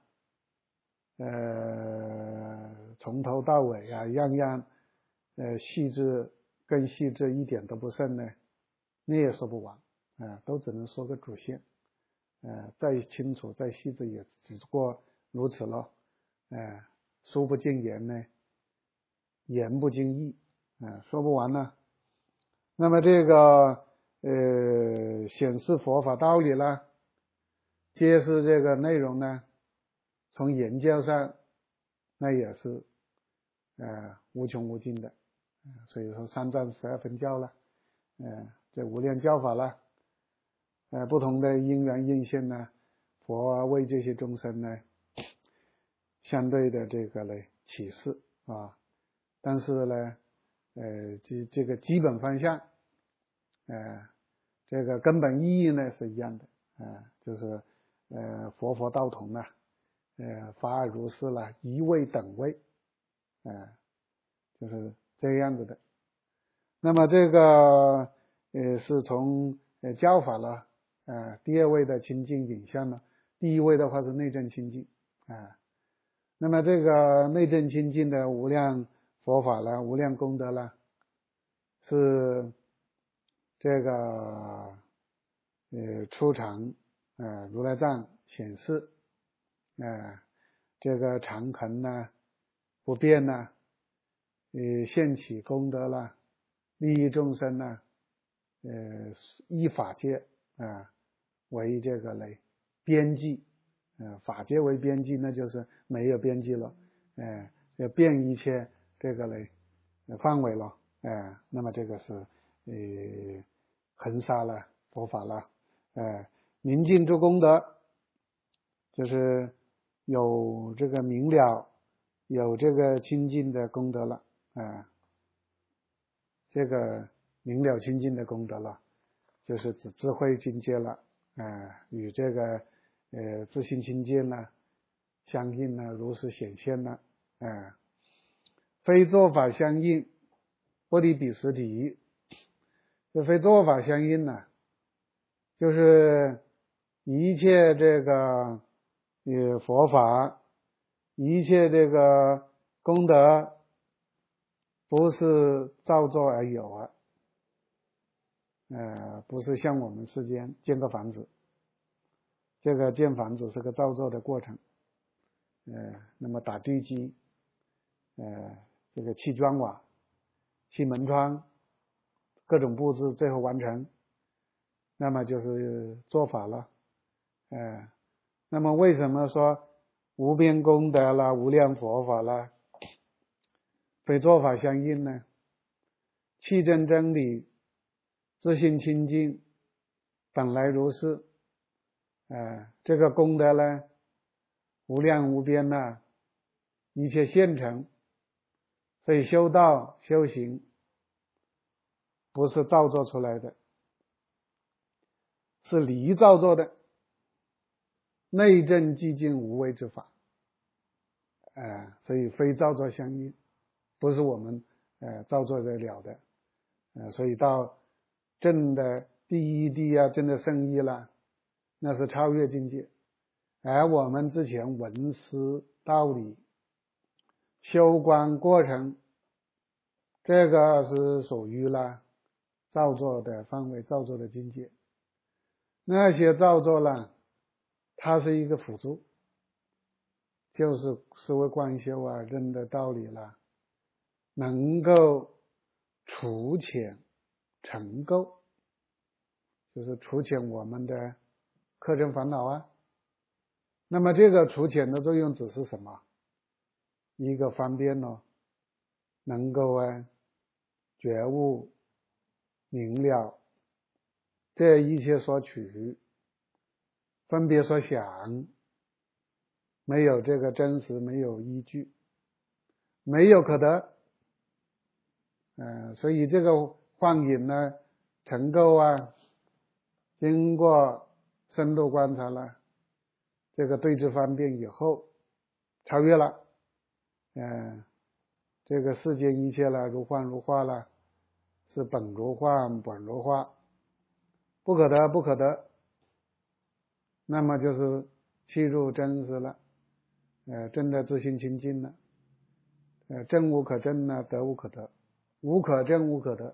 从头到尾啊，样样细致更细致一点都不剩呢，你也说不完都只能说个主线，再清楚再细致也只不过如此咯，书不尽言呢，言不尽意，说不完呢。那么这个显示佛法道理啦，揭示这个内容呢，从研究上那也是无穷无尽的，所以说三藏12分教了，这无量教法了，不同的因缘应现呢，佛为这些众生呢相对的这个呢启示啊，但是呢这个基本方向这个根本意义呢是一样的，就是佛佛道同啊，法尔如是了，一位等位，就是这样子的。那么这个是从教法了，第二位的清净影像呢，第一位的话是内证清净那么这个内证清净的无量佛法了，无量功德了，是这个初禅如来藏显示这个常恒呢不变呢现起功德了，利益众生呢依法界为这个嘞边际，法界为边际，那就是没有边际了，要遍一切这个嘞范围了，那么这个是恒沙了佛法了，明净诸功德，就是有这个明了，有这个清净的功德了，这个明了清净的功德了，就是指智慧境界了，与这个自性清净呢相应呢，如是显现了，非做法相应，不离彼实体。这非做法相应呢，就是一切这个佛法，一切这个功德，不是造作而有不是像我们世间建个房子，这个建房子是个造作的过程，那么打地基，这个砌砖瓦，砌门窗，各种布置，最后完成，那么就是做法了，那么为什么说无边功德啦，无量佛法啦，非做法相应呢？契证真理，自性清净，本来如是，这个功德呢，无量无边呐，一切现成，所以修道修行不是造作出来的，是离造作的，内证寂静无为之法，所以非造作相应，不是我们造作得了的，所以到证的第一地证的圣意了，那是超越境界，而我们之前闻思道理修观过程，这个是属于了造作的范围，造作的境界，那些造作了它是一个辅助，就是思维观修认的道理了，能够除浅成垢，就是除浅我们的课程烦恼那么这个除浅的作用只是什么？一个方便能够觉悟明了这一切所取分别所想没有这个真实，没有依据，没有可得，所以这个幻影呢成垢经过深度观察了，这个对治方便以后超越了，这个世间一切了如幻如化了，是本如幻本如化，不可得不可得，那么就是契入真实了，真的自性清净了，证无可证了，得无可得，无可证无可得，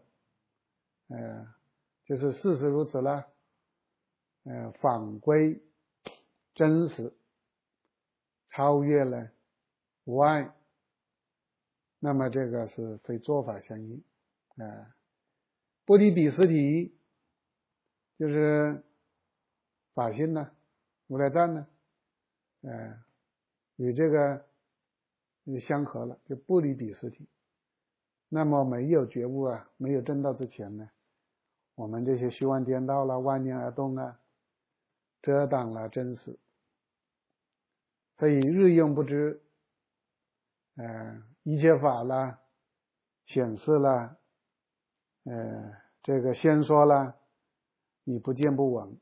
就是事实如此了，返归真实，超越了无碍，那么这个是非做法相应，不离彼实体，就是法性呢，如来藏呢，与这个相合了，就不离彼实体。那么没有觉悟啊，没有证道之前呢，我们这些虚妄颠倒了，万念而动啊，遮挡了真实，所以日用不知，一切法啦，显示了，这个先说了，你不见不闻，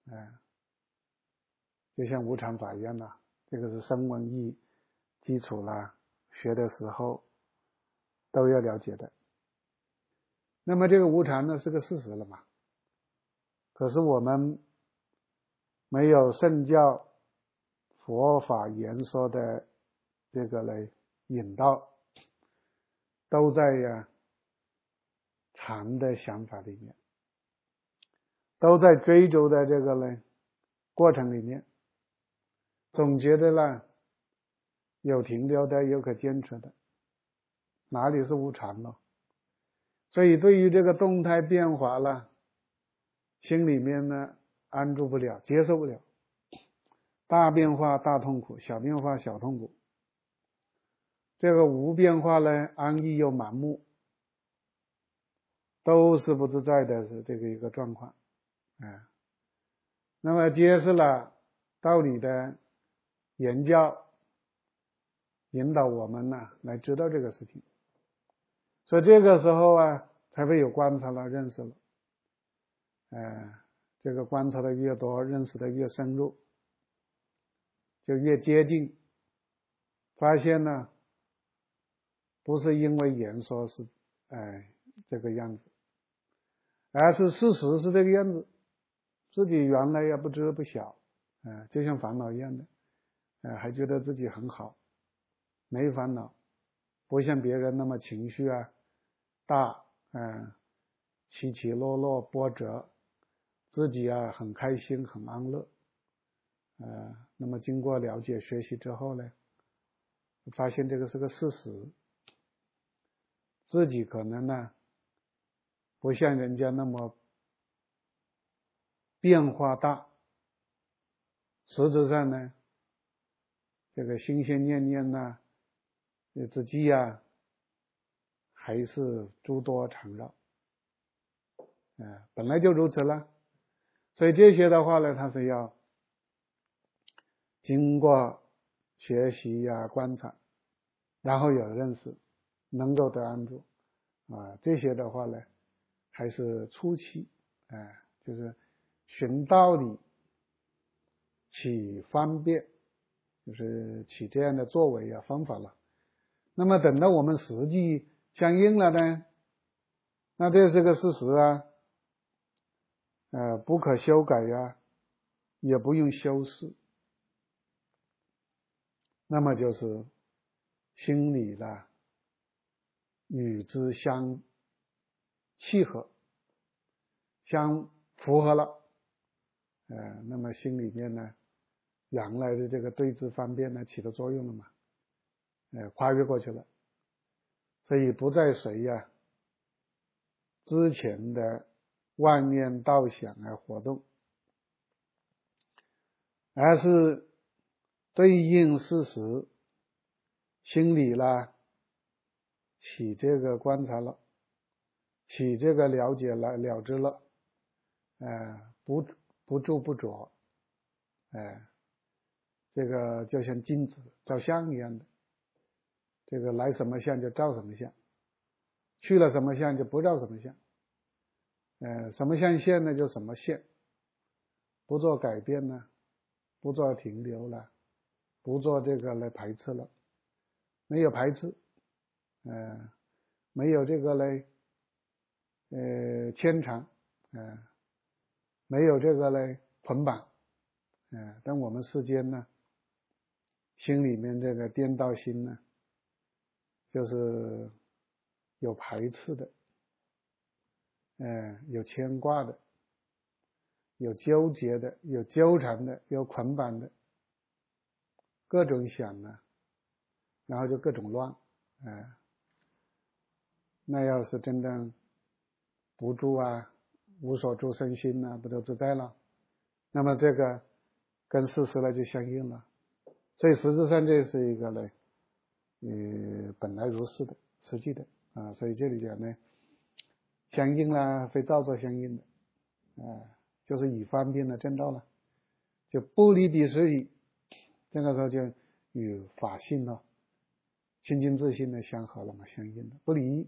就像无常法一样的，这个是声闻意基础啦，学的时候都要了解的。那么这个无常呢是个事实了嘛，可是我们没有圣教佛法言说的这个来引导，都在常的想法里面，都在追逐的这个呢过程里面，总觉得呢有停留的，有可坚持的，哪里是无常了？所以对于这个动态变化了，心里面呢安住不了，接受不了，大变化大痛苦，小变化小痛苦，这个无变化呢安逸又盲目，都是不自在的，是这个一个状况。那么揭示了道理的言教，引导我们呢来知道这个事情，所以这个时候才会有观察了，认识了，这个观察的越多，认识的越深入，就越接近，发现呢不是因为言说是这个样子，而是事实是这个样子，自己原来也不知不晓，就像烦恼一样的，还觉得自己很好，没烦恼，不像别人那么情绪大，起起落落波折，自己很开心很安乐，那么经过了解学习之后呢，发现这个是个事实，自己可能呢不像人家那么变化大，实质上呢这个心心念念呢自己还是诸多缠绕，本来就如此了，所以这些的话呢，它是要经过学习观察，然后有认识，能够得安住，这些的话呢还是初期，就是寻道理起方便，就是起这样的作为方法了。那么等到我们实际相应了呢，那这是个事实不可修改也不用修饰，那么就是心理的与之相契合，相符合了，那么心里面呢原来的这个对治方便呢起的作用了嘛，跨越过去了，所以不再随之前的妄念道想活动，而是对应事实，心里起这个观察了，起这个了解了，了知了，不住不着，这个就像镜子照相一样的，这个来什么相就照什么相，去了什么相就不照什么相，什么相现呢就什么现，不做改变呢，不做停留了，不做这个来排斥了，没有排斥，没有这个来牵缠，没有这个来捆绑， 但我们世间呢，心里面这个颠倒心呢，就是有排斥的，有牵挂的，有纠结的，有纠缠的，有捆绑的，各种想呢，然后就各种乱，那要是真正不住啊，无所住身心呢，不就自在了？那么这个跟事实呢就相应了，所以实质上这是一个呢，本来如是的，实际的啊，所以这里讲呢，相应啦，非照作相应的，就是以方便的正道了，就不离彼实体，这个时候就与法性呢，清净自性呢相合了嘛，相应的不离，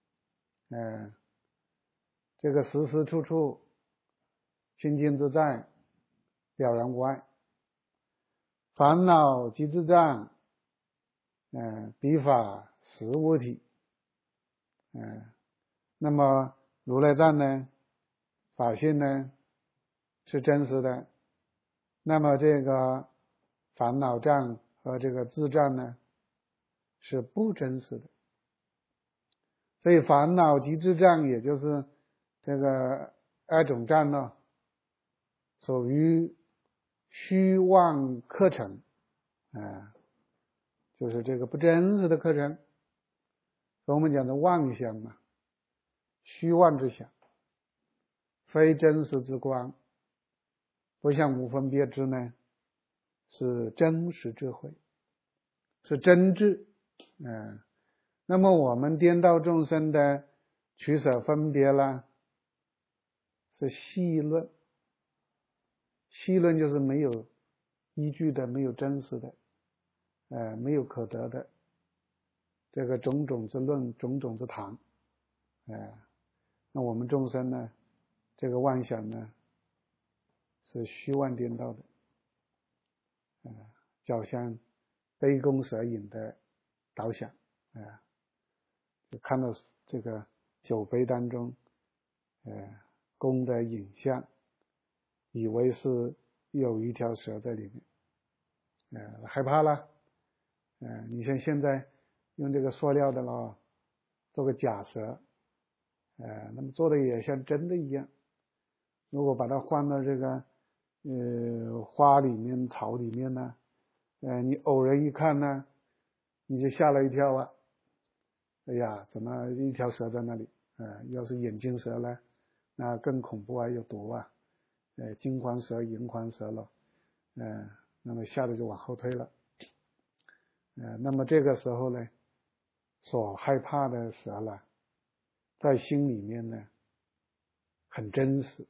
这个时时处处清净自在，了然无碍，烦恼即自障，彼法实无体，那么如来藏呢，法性呢是真实的，那么这个烦恼障和这个自障呢是不真实的，所以烦恼及自障也就是这个二种障呢，属于虚妄课程，就是这个不真实的课程，所以我们讲的妄想嘛，虚妄之想，非真实之光，不像无分别知呢，是真实智慧，是真智，那么我们颠倒众生的取舍分别啦，是戏论，戏论就是没有依据的，没有真实的，没有可得的，这个种种之论，种种之谈，那我们众生呢，这个妄想呢，是虚妄颠倒的，就像杯弓蛇影的导想，就看到这个酒杯当中，弓的影像，以为是有一条蛇在里面，害怕了，你像现在用这个塑料的了，做个假蛇，那么做的也像真的一样，如果把它放到这个花里面、草里面呢，你偶然一看呢，你就吓了一跳啊！哎呀，怎么一条蛇在那里？要是眼镜蛇呢，那更恐怖啊，有毒啊！金环蛇、银环蛇了，那么吓得就往后退了。那么这个时候呢，所害怕的蛇呢，在心里面呢，很真实，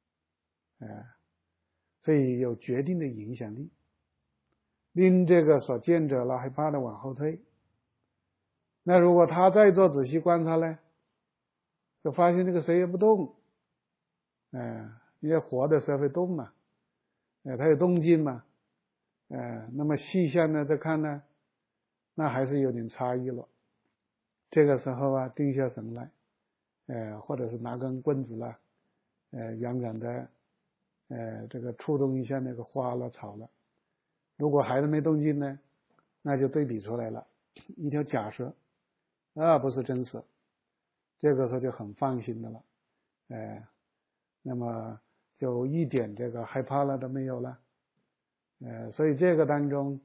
所以有决定的影响力，令这个所见者了害怕的往后退。那如果他再做仔细观察呢，就发现这个蛇也不动，因为活的蛇会动嘛，它有动静嘛，那么细项呢再看呢，那还是有点差异了。这个时候啊，定下神来，或者是拿根棍子啦，远远的，这个触动一下那个花了草了，如果还是没动静呢，那就对比出来了，一条假蛇，不是真蛇，这个时候就很放心的了，那么就一点这个害怕了都没有了，所以这个当中，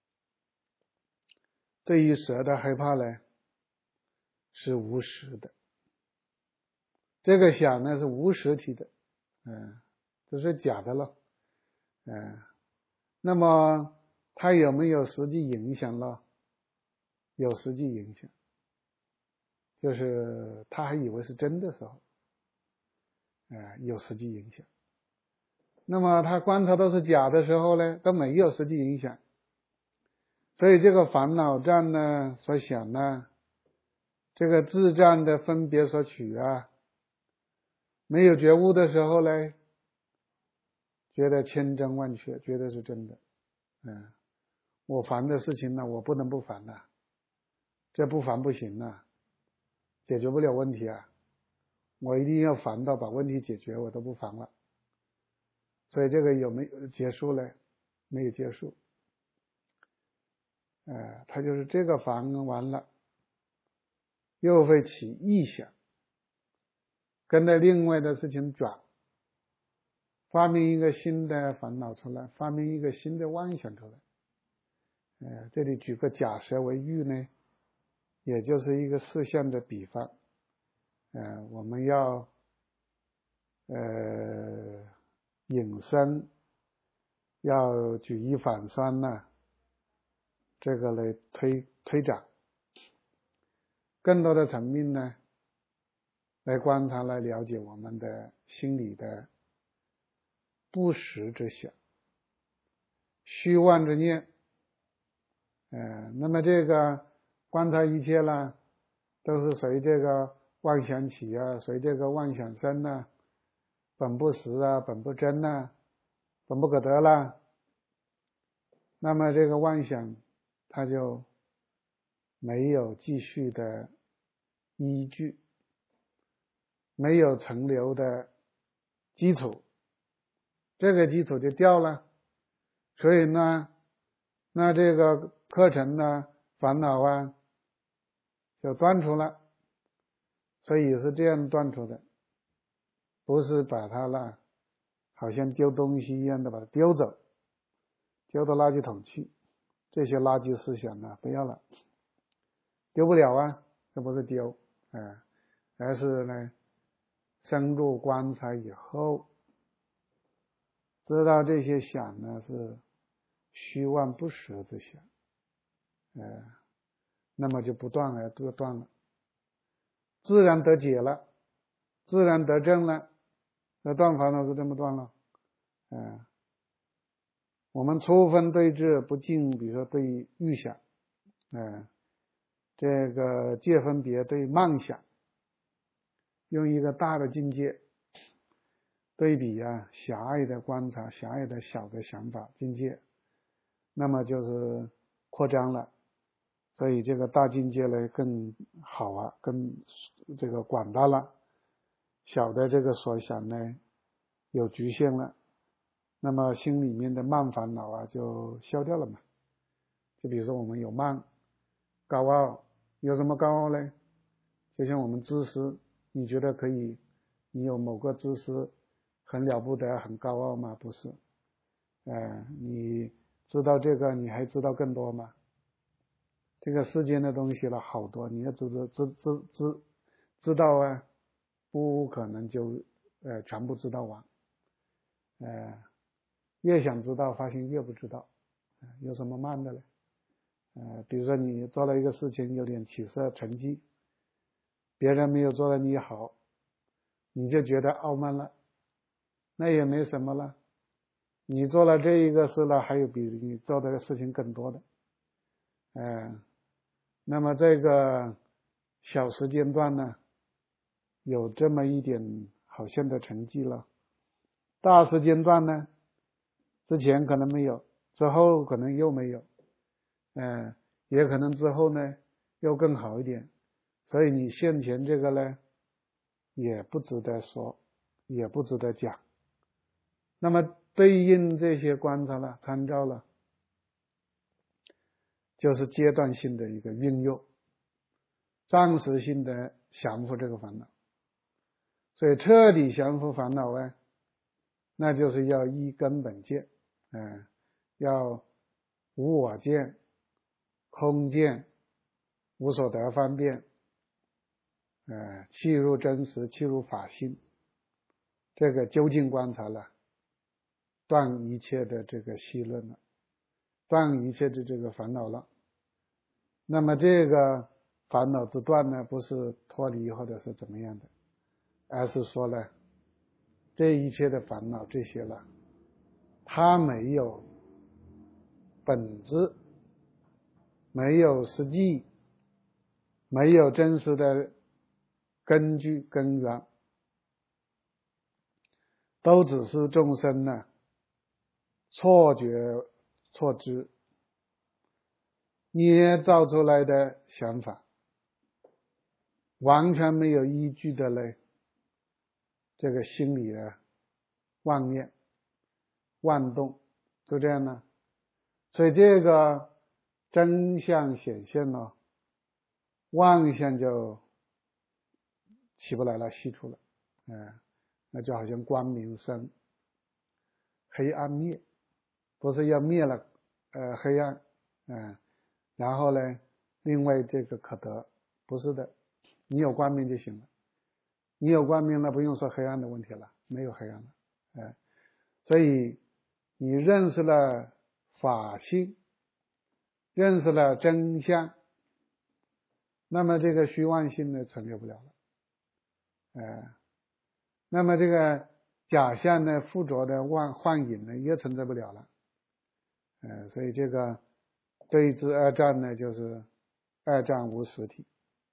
对于蛇的害怕呢，是无实的，这个想呢是无实体的，这是假的了，那么它有没有实际影响了？有实际影响，就是他还以为是真的时候，有实际影响。那么他观察都是假的时候呢，都没有实际影响。所以这个烦恼障呢，所想呢，这个自障的分别所取啊，没有觉悟的时候呢，觉得千真万确，觉得是真的。我烦的事情呢，我不能不烦呐，这不烦不行呐，解决不了问题啊，我一定要烦到把问题解决，我都不烦了。 所以这个有没有结束呢？没有结束。他就是这个烦完了，又会起异想，跟着另外的事情转，发明一个新的烦恼出来，发明一个新的妄想出来。这里举个假设为喻呢，也就是一个事项的比方。我们要引申，要举一反三呢，这个来推展，更多的层面呢，来观察来了解我们的心理的不实之想，虚妄之念。那么这个观察一切呢，都是随这个妄想起啊，随这个妄想生啊，本不实啊，本不真啊，本不可得啦。那么这个妄想它就没有继续的依据，没有存留的基础，这个基础就掉了。所以呢，那这个课程呢，烦恼啊就断除了。所以是这样断除的，不是把它呢好像丢东西一样的把它丢走，丢到垃圾桶去，这些垃圾思想呢不要了，丢不了啊，这不是丢，而是呢深入观察以后，知道这些想呢是虚妄不实之想，那么就不断而不断了，自然得解了，自然得正了。那断烦恼是这么断了。我们初分对治不净，比如说对欲想，这个界分别对妄想，用一个大的境界对比狭隘的观察，狭隘的小的想法境界，那么就是扩张了。所以这个大境界呢更好啊，更这个广大了，小的这个所想呢有局限了，那么心里面的慢烦恼就消掉了嘛。就比如说我们有慢高傲，有什么高傲呢？就像我们知识，你觉得可以，你有某个知识很了不得很高傲吗？不是。你知道这个你还知道更多吗？这个世间的东西了好多，你要知道不可能就全部知道完。越想知道发现越不知道。有什么慢的呢？比如说你做了一个事情有点起色成绩，别人没有做得你好，你就觉得傲慢了，那也没什么了。你做了这一个事了，还有比你做的事情更多的。那么这个小时间段呢，有这么一点好像的成绩了。大时间段呢，之前可能没有，之后可能又没有，也可能之后呢又更好一点。所以你现前这个呢，也不值得说，也不值得讲。那么对应这些观察了，参照了，就是阶段性的一个运用，暂时性的降服这个烦恼。所以彻底降服烦恼呢，那就是要依根本见，要无我见、空见、无所得方便，契入真实，契入法性，这个究竟观察了，断一切的这个戏论了，断一切的这个烦恼了。那么这个烦恼之断呢，不是脱离或者是怎么样的，而是说呢，这一切的烦恼这些了，它没有本质，没有实际，没有真实的根据根源，都只是众生呢错觉错知捏造出来的想法，完全没有依据的嘞这个心理的妄念。 妄动，就这样呢。所以这个真相显现了，妄想就起不来了，息出了，那就好像光明生，黑暗灭，不是要灭了黑暗，然后呢，另外这个可得，不是的，你有光明就行了，你有光明了，不用说黑暗的问题了，没有黑暗了，所以你认识了法性，认识了真相，那么这个虚妄性呢存留不了了，那么这个假象呢附着的幻影呢也存在不了了，所以这个对治二障呢就是二障无实体，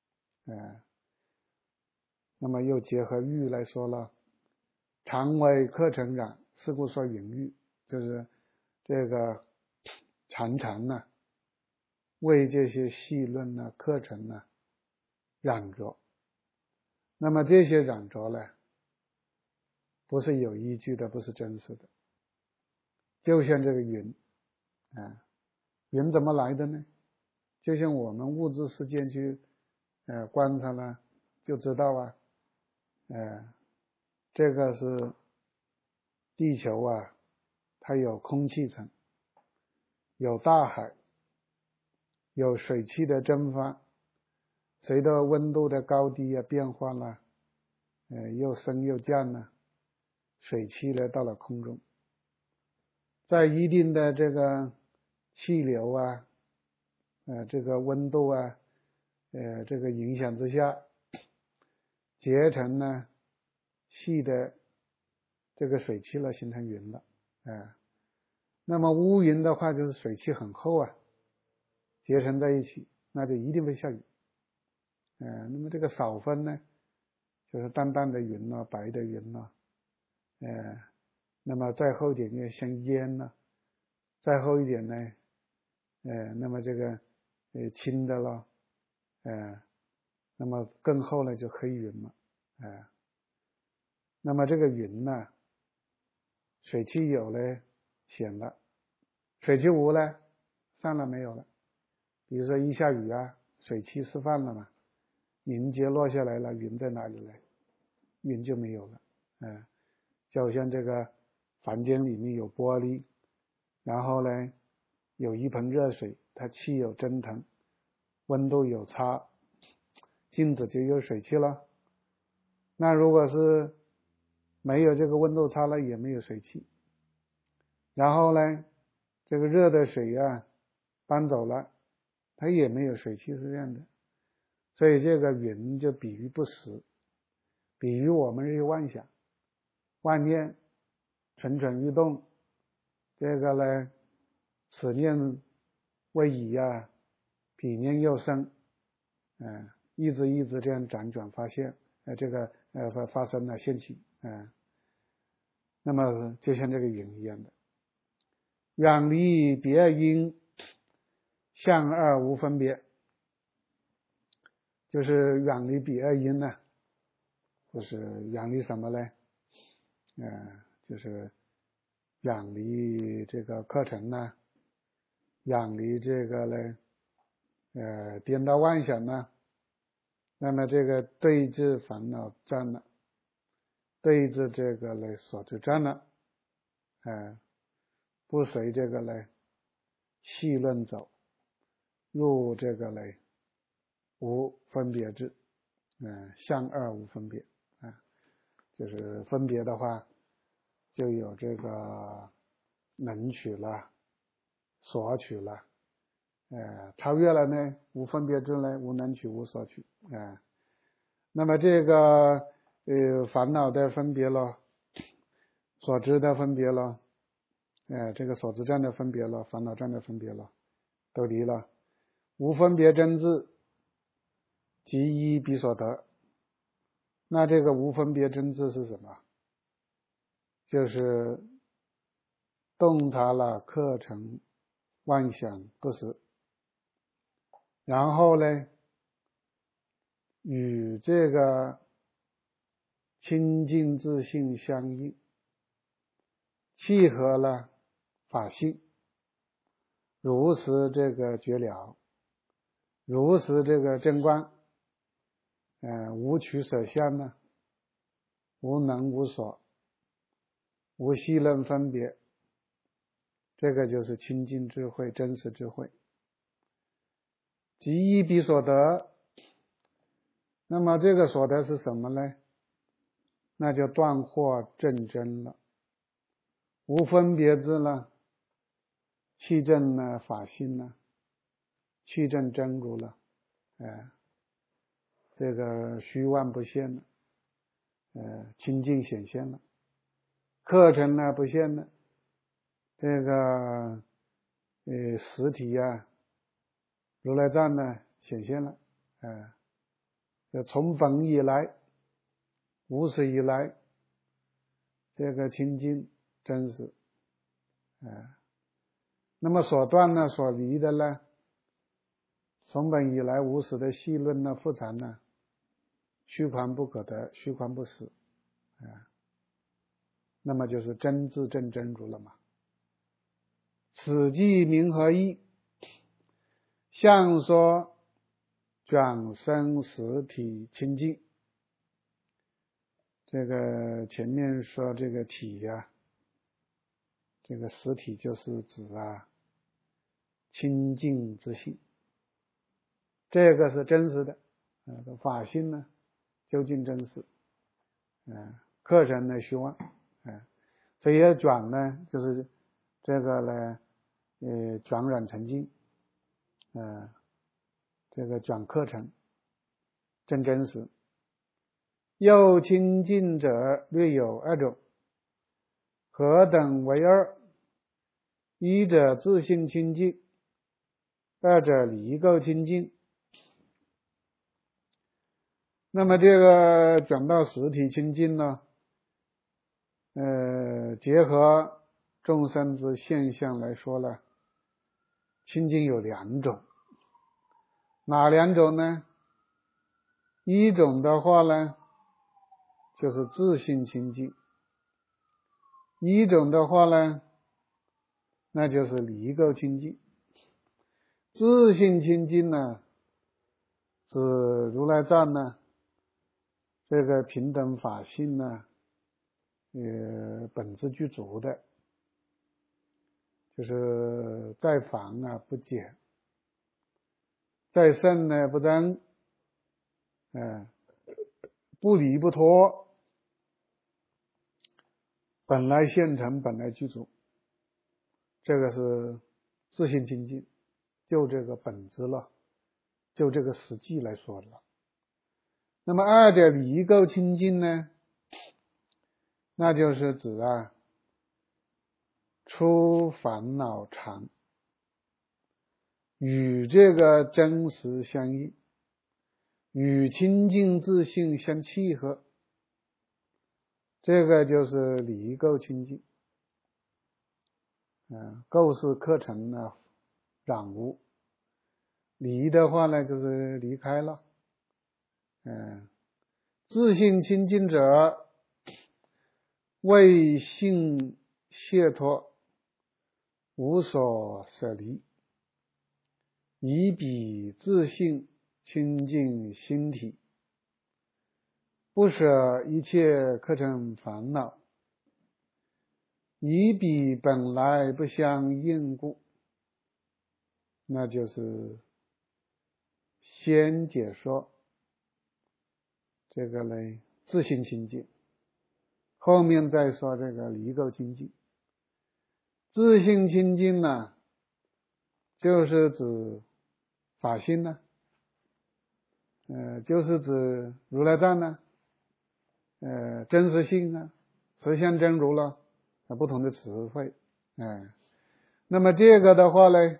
那么又结合喻来说了，常为客尘染，是故说淫欲，就是这个常常呢为这些戏论呢课程呢染着，那么这些染着呢不是有依据的，不是真实的，就像这个云，云怎么来的呢？就像我们物质世界去观察了就知道啊，这个是地球啊，它有空气层，有大海，有水汽的蒸发，随着温度的高低啊变化了，又升又降了，水汽呢到了空中，在一定的这个气流啊，这个温度啊，这个影响之下，结成呢细的这个水汽了，形成云了，那么乌云的话就是水汽很厚啊，结成在一起，那就一定会下雨，那么这个少分呢，就是淡淡的云了，白的云了，那么再厚一点就像烟了，再厚一点呢，那么这个轻的了，那么更厚呢就黑云了，那么这个云呢，水汽有了显了，水汽无了散了没有了，比如说一下雨啊，水汽释放了嘛，凝结落下来了，云在哪里呢？云就没有了，就好像这个房间里面有玻璃，然后呢有一盆热水，它气有蒸腾，温度有差，镜子就有水汽了。那如果是没有这个温度差了，也没有水汽，然后呢这个热的水啊搬走了，它也没有水汽，是这样的。所以这个云就比喻不实，比喻我们这些妄想妄念蠢蠢欲动，这个呢此念为已啊，彼念又生，一直这样辗转发现，这个发生了现起，那么就像这个云一样的，远离别因，相二无分别，就是远离彼二因呢，就是远离什么呢？就是远离这个课程呢，远离这个呢，颠倒妄想呢，那么这个对治烦恼障了，对治这个呢所知障了，不随这个呢细论走，入这个呢无分别智，相二无分别，就是分别的话，就有这个能取了，所取了，超越了呢无分别智呢，无能取无所取，那么这个烦恼的分别了，所知的分别了，这个所知障的分别了，烦恼障的分别了，都离了，无分别真智，即依彼所得。那这个无分别真智是什么？就是洞察了课程妄想不实，然后呢与这个清净自性相应， 契合了法性，如实这个觉了，如实这个真观，无取舍相呢，无能无所，无细论分别，这个就是清净智慧，真实智慧。即一彼所得，那么这个所得是什么呢？那就断惑正真了，无分别智了，气证呢法性呢，气证真如了，这个虚妄不现了，清净显现了，课程呢不现了，这个实体啊，如来藏呢显现了，从本以来，无始以来，这个清净真实，那么所断呢，所离的呢，从本以来无始的细论呢，复常呢，虚诳不可得，虚诳不实，那么就是真智正真如了嘛。此即名何义？像说转生实体清净。这个前面说这个体呀，这个实体就是指清净之性，这个是真实的，法性呢究竟真实，课程呢虚妄，所以要转呢就是这个呢转染成净，这个转课程真真实。又清净者略有二种，何等为二？一者自性清净，二者离垢清净。那么这个转到实体清净呢，结合众生之现象来说呢，清净有两种。哪两种呢？一种的话呢，就是自性清净；一种的话呢，那就是离垢清净。自性清净呢，指如来藏呢，这个平等法性呢，本质具足的，就是再凡不减，再胜呢不增，不离不脱，本来现成，本来具足，这个是自性清净，就这个本质了，就这个实际来说了。那么二者离垢清净呢，那就是指出烦恼常，与这个真实相应，与清净自性相契合，这个就是离垢清净。垢是课程呢染污，离的话呢就是离开了。自性清净者，为性解脱，无所舍离，以彼自性清净心体，不舍一切课程烦恼，以彼本来不相应故。那就是先解说这个呢自性清净，后面再说这个离垢清净。自性清净呢，就是指法性呢，就是指如来藏呢，真实性啊，实相真如了，不同的词汇，那么这个的话呢，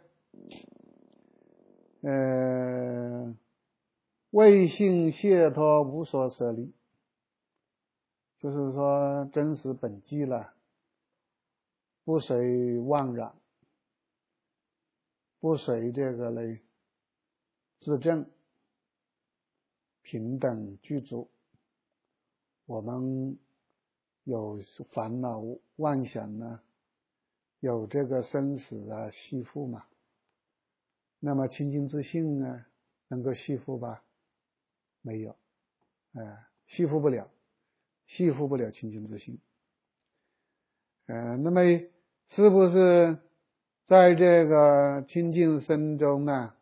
为性解脱，无所舍离，就是说真实本具了，不随妄染，不随这个呢自证，平等具足。我们有烦恼妄想呢， 有这个生死啊系缚嘛。那么清净自性呢，能够系缚吧？没有，系缚不了清净自性。那么是不是在这个清净身中呢，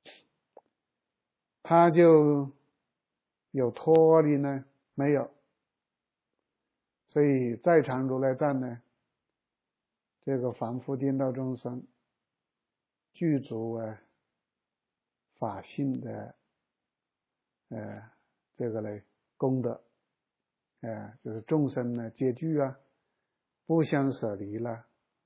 它就有脱离呢？没有。所以在场如来藏呢，这个凡夫颠倒众生具足法性的这个呢功德，就是众生呢皆具啊，不相舍离了，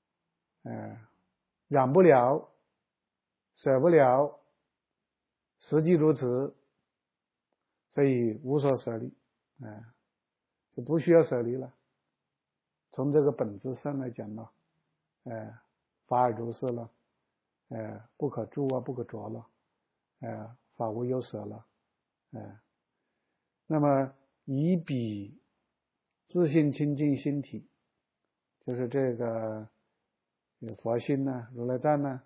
染不了，舍不了，实际如此，所以无所舍离，就不需要舍离了。从这个本质上来讲呢，法尔如是了，不可住啊，不可着了，法无有舍了，那么以彼自性清净心体，就是这个佛心呢，如来藏呢，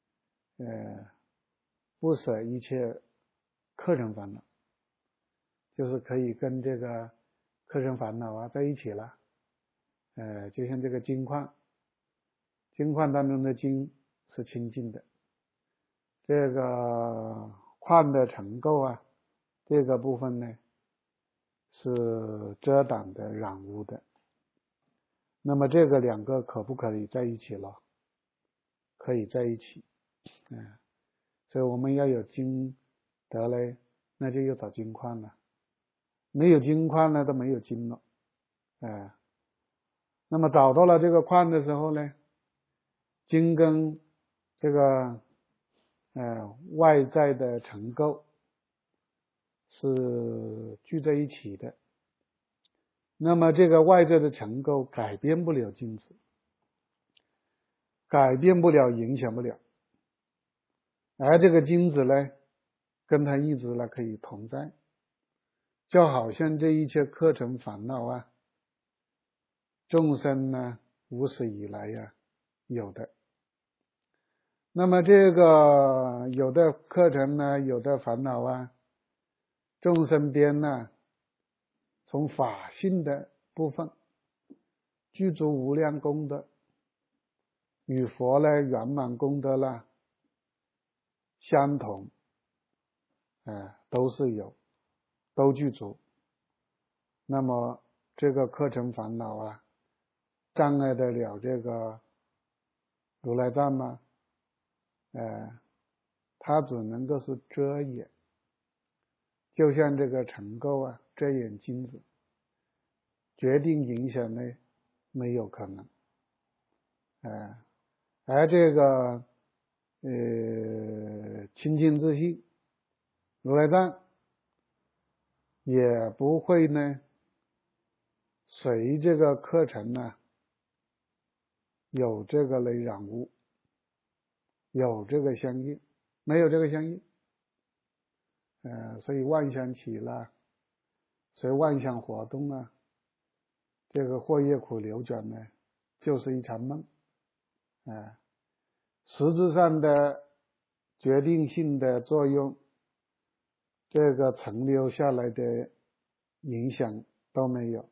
不舍一切客尘烦恼，就是可以跟这个客尘烦恼啊在一起了。就像这个金矿当中的金是清净的，这个矿的尘垢啊，这个部分呢是遮挡的染污的。那么这个两个可不可以在一起了？可以在一起。所以我们要有金德嘞，那就要找金矿了。没有金矿呢，都没有金了。那么找到了这个矿的时候呢，金跟这个外在的尘垢是聚在一起的。那么这个外在的尘垢改变不了金子，改变不了，影响不了。而这个金子呢，跟它一直呢可以同在，就好像这一切客尘烦恼啊，众生呢无始以来呀有的。那么这个有的客尘呢，有的烦恼啊，众生边呢，从法性的部分具足无量功德，与佛呢圆满功德啦相同，都是有，都具足。那么这个客尘烦恼啊，障碍得了这个如来藏吗？它只能够是遮掩，就像这个尘垢啊遮掩金子，决定影响呢没有可能。而这个清净自性如来藏也不会呢随这个客尘呢有这个染污，有这个相应，没有这个相应。所以妄想起了，随妄想活动啊，这个惑业苦流转呢就是一场梦。实质上的决定性的作用，这个存留下来的影响都没有。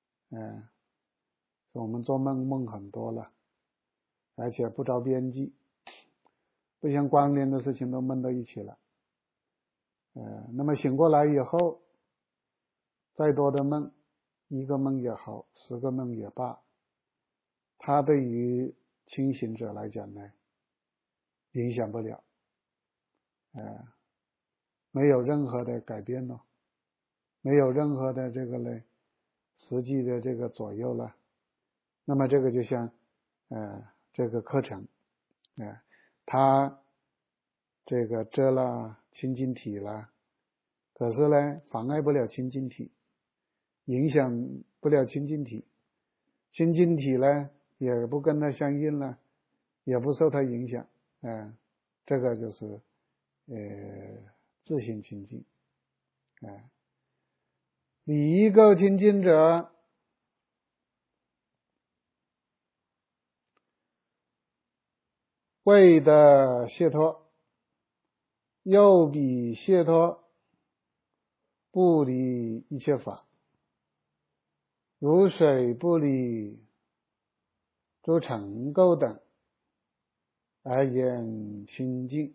我们做梦很多了，而且不着边际，不相关联的事情都梦到一起了。那么醒过来以后，再多的梦，一个梦也好，10个梦也罢，它对于清醒者来讲呢影响不了，没有任何的改变了，没有任何的这个呢实际的这个左右了。那么这个就像这个课程，它这个遮了清净体了，可是呢妨碍不了清净体，影响不了清净体，清净体呢也不跟它相应了，也不受它影响。这个就是自性清净。理一够清净者， 谓得解脱，又彼解脱不离一切法，如水不离诸尘垢等，而言清净。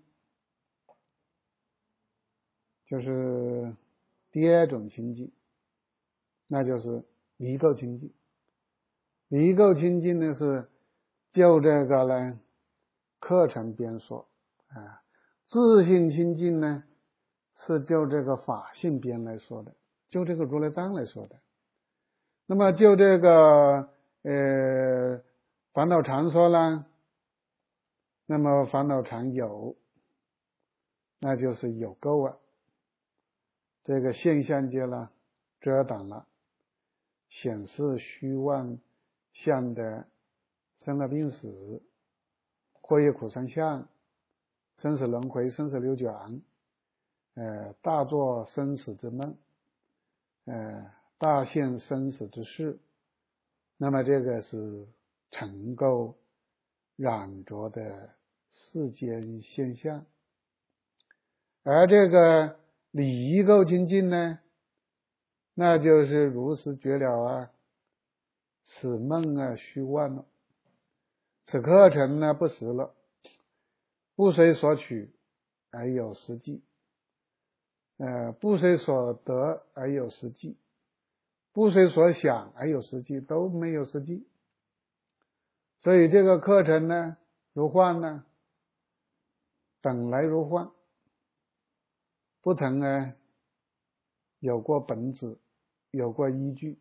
就是第二种清净，那就是离垢清净。离垢清净呢，是就这个呢课程边说啊，自性清净呢是就这个法性边来说的，就这个如来藏来说的。那么就这个烦恼常说啦，那么烦恼常有，那就是有垢啊，这个现象界了，遮挡了，显示虚妄相的生老病死、祸业苦三相、生死轮回、生死流转，大作生死之梦，大现生死之事。那么这个是尘垢染着的世间现象。而这个离垢清净呢，那就是如实觉了啊，此梦啊虚幻了，此课程呢不实了，不随所取而有实际，不随所得而有实际，不随所想而有实际，都没有实际。所以这个课程呢如幻呢，本来如幻，不曾有过本质，有过依据，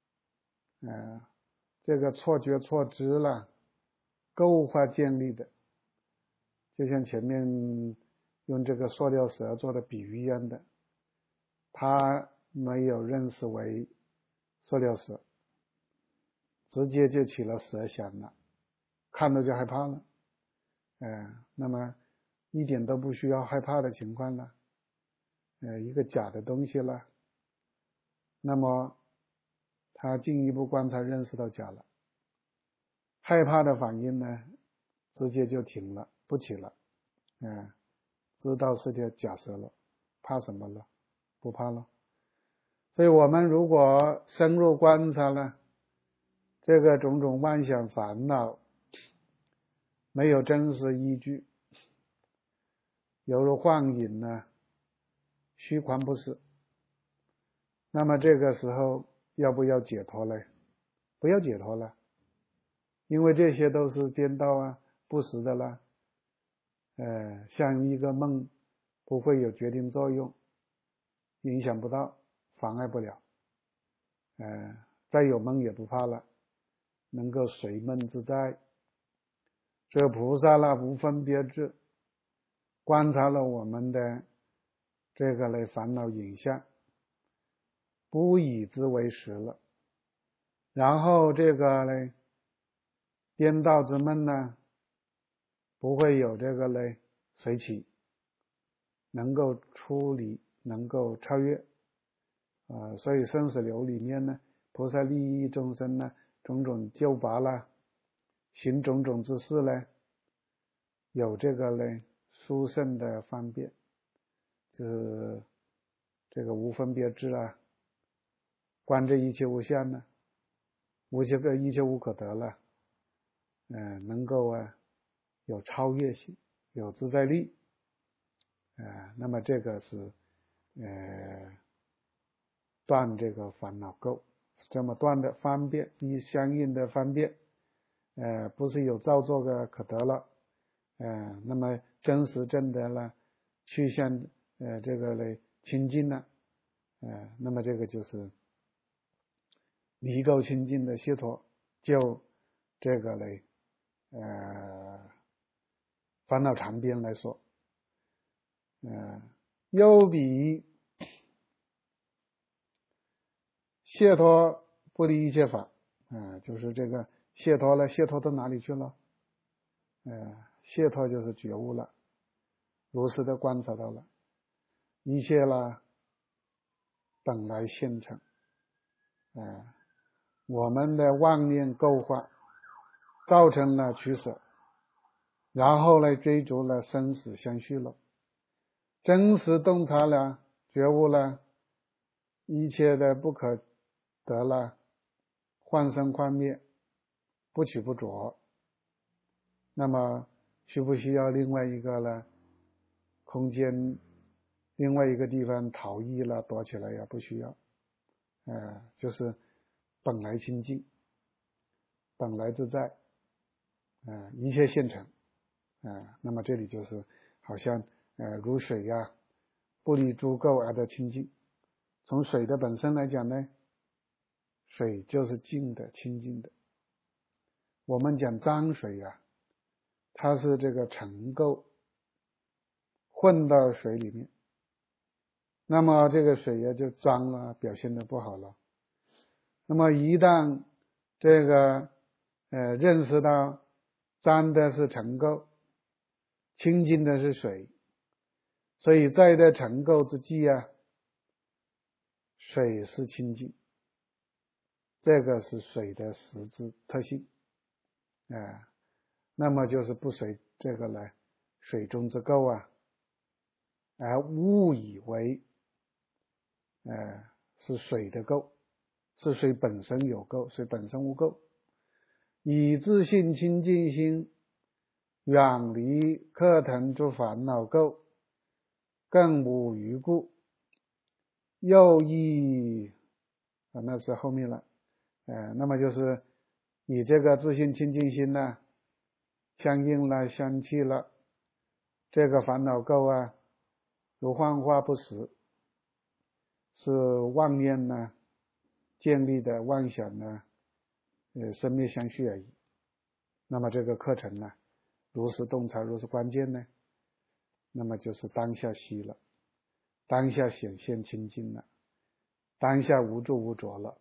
这个错觉错知了，构化建立的，就像前面用这个塑料蛇做的比喻一样的，他没有认识为塑料蛇，直接就起了蛇想了，看到就害怕了，那么一点都不需要害怕的情况了，一个假的东西了，那么他进一步观察认识到假了，害怕的反应呢直接就停了，不起了，知道是条假蛇了，怕什么了？不怕了。所以我们如果深入观察了这个种种妄想烦恼，没有真实依据，犹如幻影呢，虚幻不实，那么这个时候要不要解脱呢？不要解脱了，因为这些都是颠倒啊，不实的了，像一个梦不会有决定作用，影响不到，妨碍不了，再有梦也不怕了，能够随梦自在。这菩萨了无分别智，观察了我们的这个类烦恼影像，不以之为实了，然后这个呢颠倒之梦呢不会有这个类随起，能够出离，能够超越，所以生死流里面呢，菩萨利益众生呢，种种救拔啦，行种种之事呢，有这个呢殊胜的方便，就是这个无分别智啊，观这一切无相呢，一切无可得了，能够有超越性，有自在力，那么这个是断这个烦恼垢，这么断的方便，以相应的方便，不是有造作的可得了，那么真实正得了，去向这个嘞清净了，那么这个就是离垢清净的解脱，就这个嘞烦恼常边来说，又比解脱不离一切法，就是这个解脱了，解脱到哪里去了？解脱就是觉悟了，如实的观察到了，一切了本来现成，我们的妄念构化造成了取舍， 然后来追逐了生死相续了，真实洞察了，觉悟了一切的不可得了，幻生幻灭，不取不着，那么需不需要另外一个呢？空间，另外一个地方逃逸了，躲起来呀？不需要，就是本来清净，本来自在，一切现成，那么这里就是好像如水呀，不离诸垢而得清净。从水的本身来讲呢，水就是净的、清净的。我们讲脏水呀，它是这个尘垢混到水里面，那么这个水呀就脏了，表现的不好了。那么一旦这个认识到脏的是尘垢，清净的是水，所以在这尘垢之际啊，水是清净，这个是水的实质特性，那么就是不随这个呢水中之垢啊，而误以为是水的垢，是水本身有垢，水本身无垢，以自性清净心远离客腾诸烦恼垢，更无余故。又亦那是后面了，那么就是以这个自性清净心呢，相应了，相契了，这个烦恼垢啊，如幻化不实，是妄念呢建立的妄想呢，生灭相续而已。那么这个课程呢，如实洞察，如实关键呢，那么就是当下息了，当下显现清净了，当下无住无着了，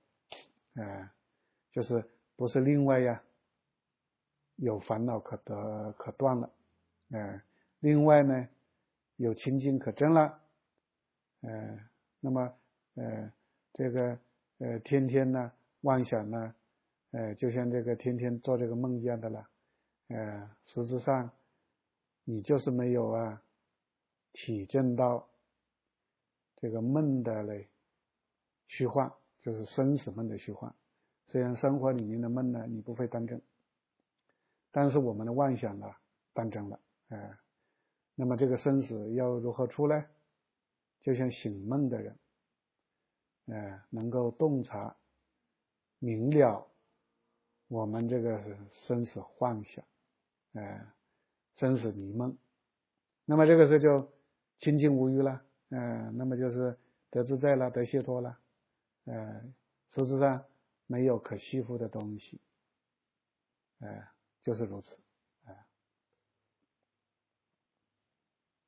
就是不是另外呀有烦恼可断了，另外呢有清净可证了，那么这个天天呢妄想呢，就像这个天天做这个梦一样的了，实质上你就是没有体证到这个梦的嘞虚幻，就是生死梦的虚幻。虽然生活里面的梦呢你不会当真，但是我们的妄想呢当真了，那么这个生死要如何出来？就像醒梦的人，能够洞察明了我们这个生死幻想，生死迷梦，那么这个时候就清净无余了，那么就是得自在了，得解脱了，实质上没有可惜负的东西，就是如此。